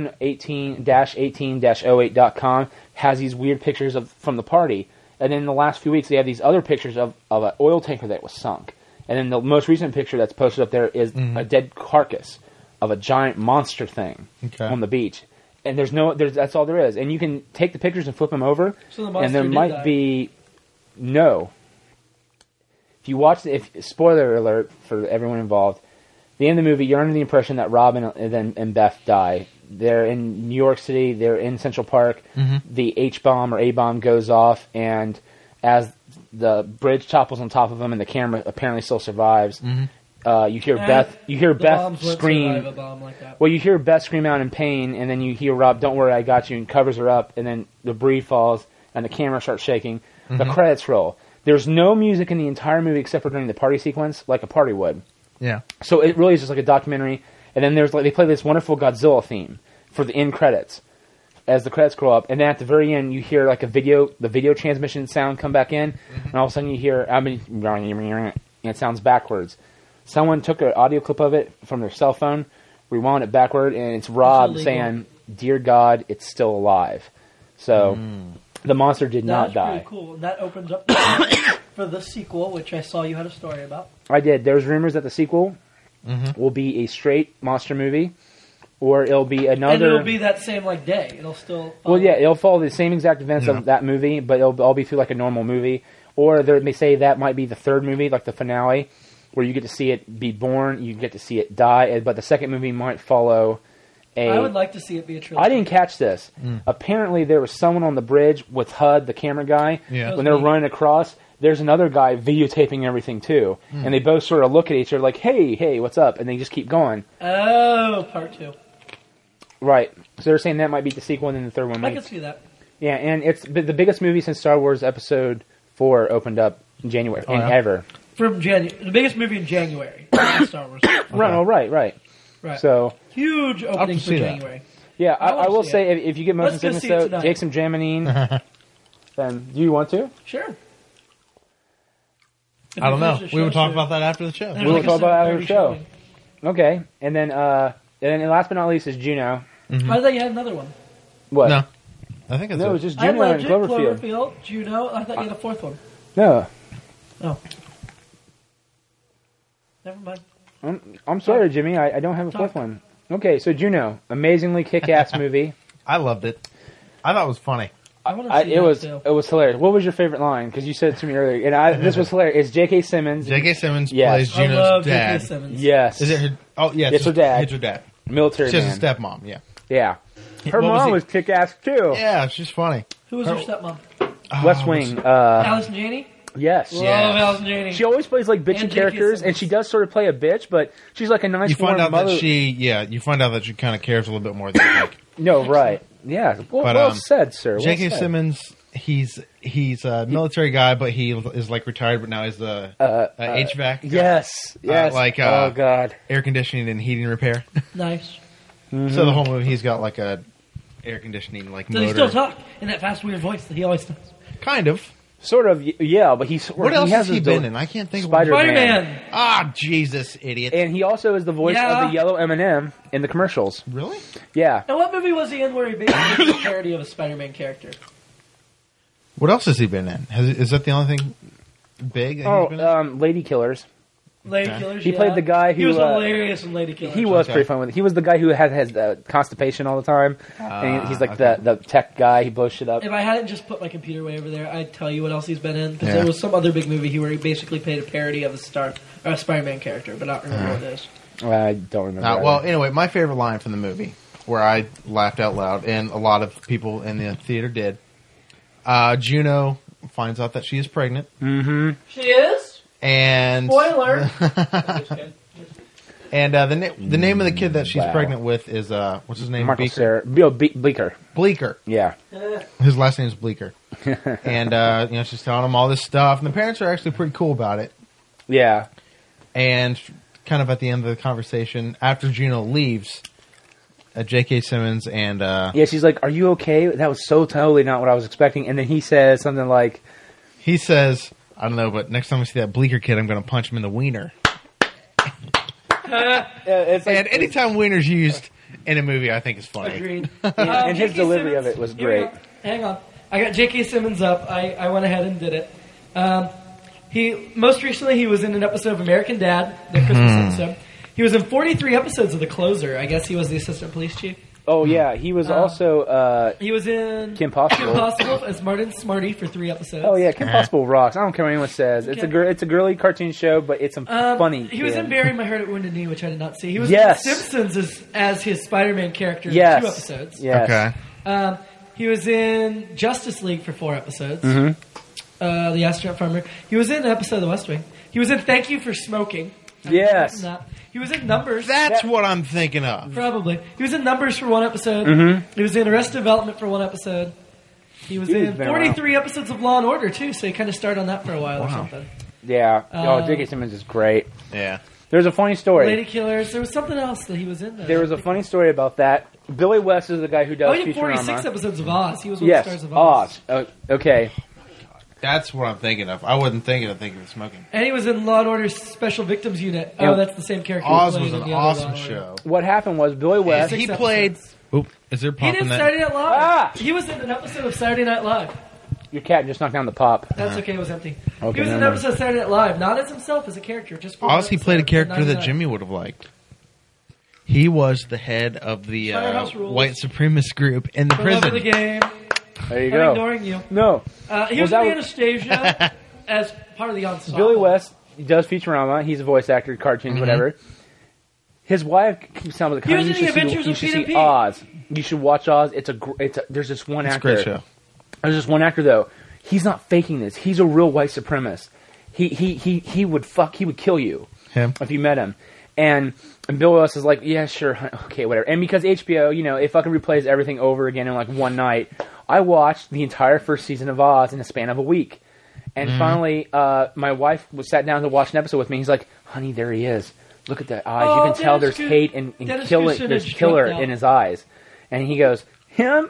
0118-18-08.com. Has these weird pictures from the party. And then in the last few weeks, they have these other pictures of an oil tanker that was sunk. And then the most recent picture that's posted up there is a dead carcass of a giant monster thing on the beach. And that's all there is. And you can take the pictures and flip them over. So the monster and there did might die. be If you watch spoiler alert for everyone involved, the end of the movie, you're under the impression that Robin and Beth die. They're in New York City. They're in Central Park. The H-bomb or A-bomb goes off, and as the bridge topples on top of them, and the camera apparently still survives, you hear Beth. You hear Beth scream. A bomb like that. Well, you hear Beth scream out in pain, and then you hear Rob, "Don't worry, I got you," and covers her up, and then the debris falls, and the camera starts shaking. The credits roll. There's no music in the entire movie except for during the party sequence, like a party would. Yeah. So it really is just like a documentary. And then they play this wonderful Godzilla theme for the end credits as the credits scroll up. And then at the very end, you hear like the video transmission sound come back in, and all of a sudden you hear and it sounds backwards. Someone took an audio clip of it from their cell phone, rewound it backward, and it's Rob saying, "Dear God, it's still alive." So the monster did not die. That's pretty cool. That opens up for the sequel, which I saw you had a story about. I did. There's rumors that the sequel will be a straight monster movie, or it'll be another. And it'll be that same day. It'll still. Well, yeah, it'll follow the same exact events of that movie, but it'll all be through like a normal movie. Or they say that might be the third movie, like the finale, where you get to see it be born, you get to see it die, but the second movie might follow. I would like to see it be a trilogy. I didn't catch this. Apparently, there was someone on the bridge with HUD, the camera guy, when they were running across. There's another guy videotaping everything too, and they both sort of look at each other like, "Hey, what's up?" And they just keep going. Oh, part 2. Right. So they're saying that might be the sequel, and then the third one. I can see that. Yeah, and it's the biggest movie since Star Wars Episode 4 opened up in January ever. From the biggest movie in January. Star Wars. Right. So huge opening for January. Yeah, I will say it. if you get motion sickness, though, take some Dramamine. Then do you want to? Sure. I don't know. We will talk about that after the show. We will talk about that after the show. Okay, and then last but not least is Juno. I thought you had another one. What? No, I think it's it was just I had Juno and Legend, Cloverfield. Juno. I thought you had a fourth one. No, Oh. Never mind. I'm sorry, Jimmy. I don't have a fourth one. Okay, so Juno, amazingly kick-ass movie. I loved it. I thought it was funny. I want to see It was hilarious. What was your favorite line? Because you said it to me earlier, and this was hilarious. It's J.K. Simmons. J.K. Simmons Yes. plays I love Juno's J.K. dad. Simmons. Yes. Is it her? Oh, yeah. It's her dad. It's her dad. Military She man. has a stepmom, yeah. Yeah. Her What was mom he- was kick-ass too. Yeah, she's funny. Who was her stepmom? West Wing. Allison Janney? Yes. Love Yeah. Allison Janney. She always plays like bitchy And J.K. characters, Simmons. and she does sort of play a bitch, but she's like a nice You find warm out mother. that you find out that she kind of cares a little bit more than you think. No, right. Yeah. Well, But, well said, sir. Well J.K. said. Simmons, he's a military guy, but he is like retired, but now he's the HVAC guy. Yes. Oh God. Air conditioning and heating repair. Nice. So the whole movie, he's got like a air conditioning like Does motor. he still talk in that fast, weird voice that he always does? Kind of. Sort of. Yeah, but he's. What else has he his been in? I can't think of Spider-Man. Spider-Man. Ah, Jesus, idiot. And he also is the voice Yeah. of the yellow M&M in the commercials. Really? Yeah. And what movie was he in where he basically did a parody of a Spider-Man character? What else has he been in? Is that the only thing big that he's been in? Lady Killers. Lady Okay. Killers. He played the guy He who, was hilarious in Lady Killers. He was Okay. pretty fun with it. He was the guy who has constipation all the time. And he's like the tech guy. He blows shit up. If I hadn't just put my computer way over there, I'd tell you what else he's been in. Because Yeah. there was some other big movie where he basically played a parody of a Spider-Man character, but I don't remember what it is. I don't remember. Well, anyway, my favorite line from the movie, where I laughed out loud, and a lot of people in the theater did. Juno finds out that she is pregnant, She is? and Spoiler! and the name of the kid that she's Wow. pregnant with is what's his name? Marcus Beaker. Bleeker. Bleeker. Yeah. His last name is Bleeker, and she's telling him all this stuff, and the parents are actually pretty cool about it. Yeah. And kind of at the end of the conversation, after Juno leaves, J.K. Simmons and Yeah, she's like, "Are you okay?" That was so totally not what I was expecting. And then he says something like, he says, I don't know, but next time I see that Bleecker kid, I'm going to punch him in the wiener. it's like, And anytime wiener's used in a movie, I think is funny. Agreed. and his J.K. delivery Simmons- of it was here we great. go. Hang on. I got J.K. Simmons up. I went ahead and did it. He most recently he was in an episode of American Dad, the Christmas episode. He was in 43 episodes of The Closer. I guess he was the assistant police chief. Oh yeah, he was also He was in Kim Possible. Kim Possible as Martin Smarty for 3 episodes. oh yeah, Kim Possible rocks. I don't care what anyone says. It's it's a girly cartoon show, but it's some funny. He was kid. in Bury My Heart at Wounded Knee, which I did not see. He was Yes. in The Simpsons as his Spider-Man character in Yes. 2 episodes. Yes. Okay. He was in Justice League for 4 episodes. Mm-hmm. The Astronaut Farmer. He was in an episode of The West Wing. He was in Thank You for Smoking. Yes. He was in Numbers. That's what I'm thinking of. Probably. He was in Numbers for 1 episode. Mm-hmm. He was in Arrested Development for 1 episode. He was He's in been 43 episodes of Law and Order, too, so he kind of started on that for a while or something. Yeah. J.K. Simmons is great. Yeah. There's a funny story. Lady Killers. There was something else that he was in. There was a funny story about that. Billy West is the guy who does he did 46 Futurama. episodes of Oz. He was one Yes, of the stars of Oz. Oz. Okay. That's what I'm thinking of. I wasn't thinking of smoking. And he was in Law and Order Special Victims Unit. Yeah. Oh, that's the same character. he Oz played was in an the other Law awesome and Order. show. What happened was Billy West. Six He played. episodes. Oop, is there He pop did in that? Saturday Night Live. Ah! He was in an episode of Saturday Night Live. Your cat just knocked down the pop. That's okay. It was empty. Okay, he was in an never mind. episode of Saturday Night Live, not as himself, as a character. Just for Oz, one he played a episode, character that 99. Jimmy would have liked. He was the head of the Firehouse Rules. white supremacist group in the For love of prison. the game. There you I'm go. ignoring you. No. He was that in was- Anastasia as part of the ensemble. Billy West does Futurama. He's a voice actor, cartoons, whatever. His wife keeps telling me, He was "You in should The see- Adventures you of should Pete and see Pete." Oz. You should watch Oz. There's this one It's a actor. great show. There's this one actor though. He's not faking this. He's a real white supremacist. He would kill you Him. if you met him. And Bill West is like, yeah, sure, okay, whatever. And because HBO, it fucking replays everything over again in like one night, I watched the entire first season of Oz in a span of a week. And finally, my wife sat down to watch an episode with me. He's like, honey, there he is. Look at that eyes. Oh, You can tell Dennis there's Ku- hate and Dennis killing. Kucinich There's killer dropped out. in his eyes. And he goes, him?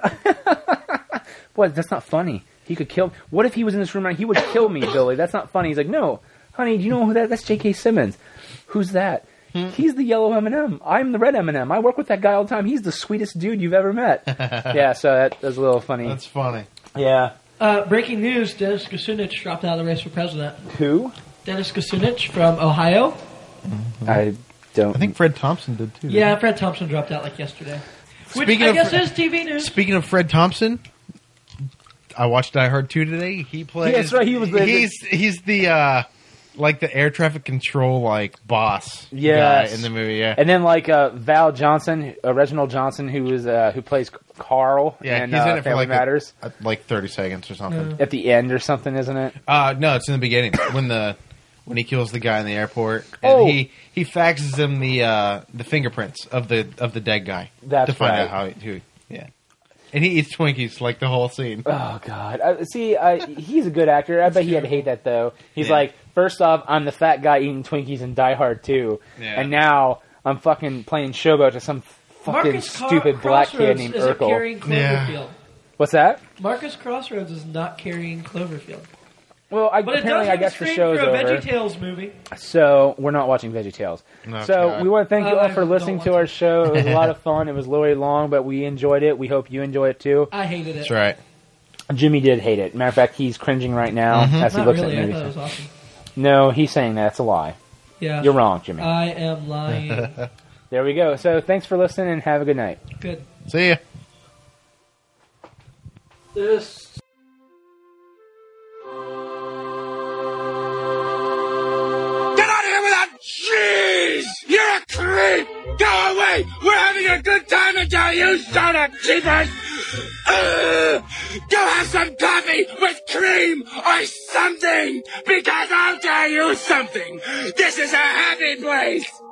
Boy, that's not funny. He could kill. What if he was in this room right? He would kill me, Billy. That's not funny. He's like, no, honey. Do you know who that? That's J.K. Simmons. Who's that? He's the yellow M&M. I'm the red M&M. I work with that guy all the time. He's the sweetest dude you've ever met. Yeah, so that was a little funny. That's funny. Yeah. Breaking news: Dennis Kucinich dropped out of the race for president. Who? Dennis Kucinich from Ohio. I don't. I think Fred Thompson did too. Yeah, Fred Thompson dropped out like yesterday. Which Speaking I of guess Fred- is TV news. Speaking of Fred Thompson, I watched Die Hard 2 today. He plays. Yeah, that's right, he was the- he's the like the air traffic control boss Yes. guy in the movie. Yeah, And then Val Johnson, Reginald Johnson, who plays Carl yeah. in He's in it for Family Matters like 30 seconds or something. at the end or something, isn't it? No, it's in the beginning when he kills the guy in the airport. And Oh. he faxes him the fingerprints of the dead guy That's to find right. out who. Yeah, and he eats Twinkies like the whole scene. Oh God! He's a good actor. I bet he had to hate that though. He's Yeah. like, first off, I'm the fat guy eating Twinkies in Die Hard 2, Yeah. and now I'm fucking playing showboat to some fucking Marcus stupid black kid Crossroads named isn't Urkel. carrying Cloverfield. Yeah. What's that? Marcus Crossroads is not carrying Cloverfield. Well, But it apparently, does I have guess a the screen show's for a over, VeggieTales movie. so we're not watching VeggieTales. Oh, So God. we want to thank you all I for don't listening want to to. our show. It was a lot of fun. It was really long, but we enjoyed it. We hope you enjoy it too. I hated it. That's right. Jimmy did hate it. Matter of fact, he's cringing right now as he Not looks really. at I the thought it movie. was awesome. No, he's saying that. It's a lie. Yeah. You're wrong, Jimmy. I am lying. There we go. So thanks for listening and have a good night. Good. See ya. This. Get out of here with that cheese! You're a creep! Go away! We're having a good time until you start up, cheapers! Go have some coffee with cream or something! Because I'll tell you something! This is a happy place!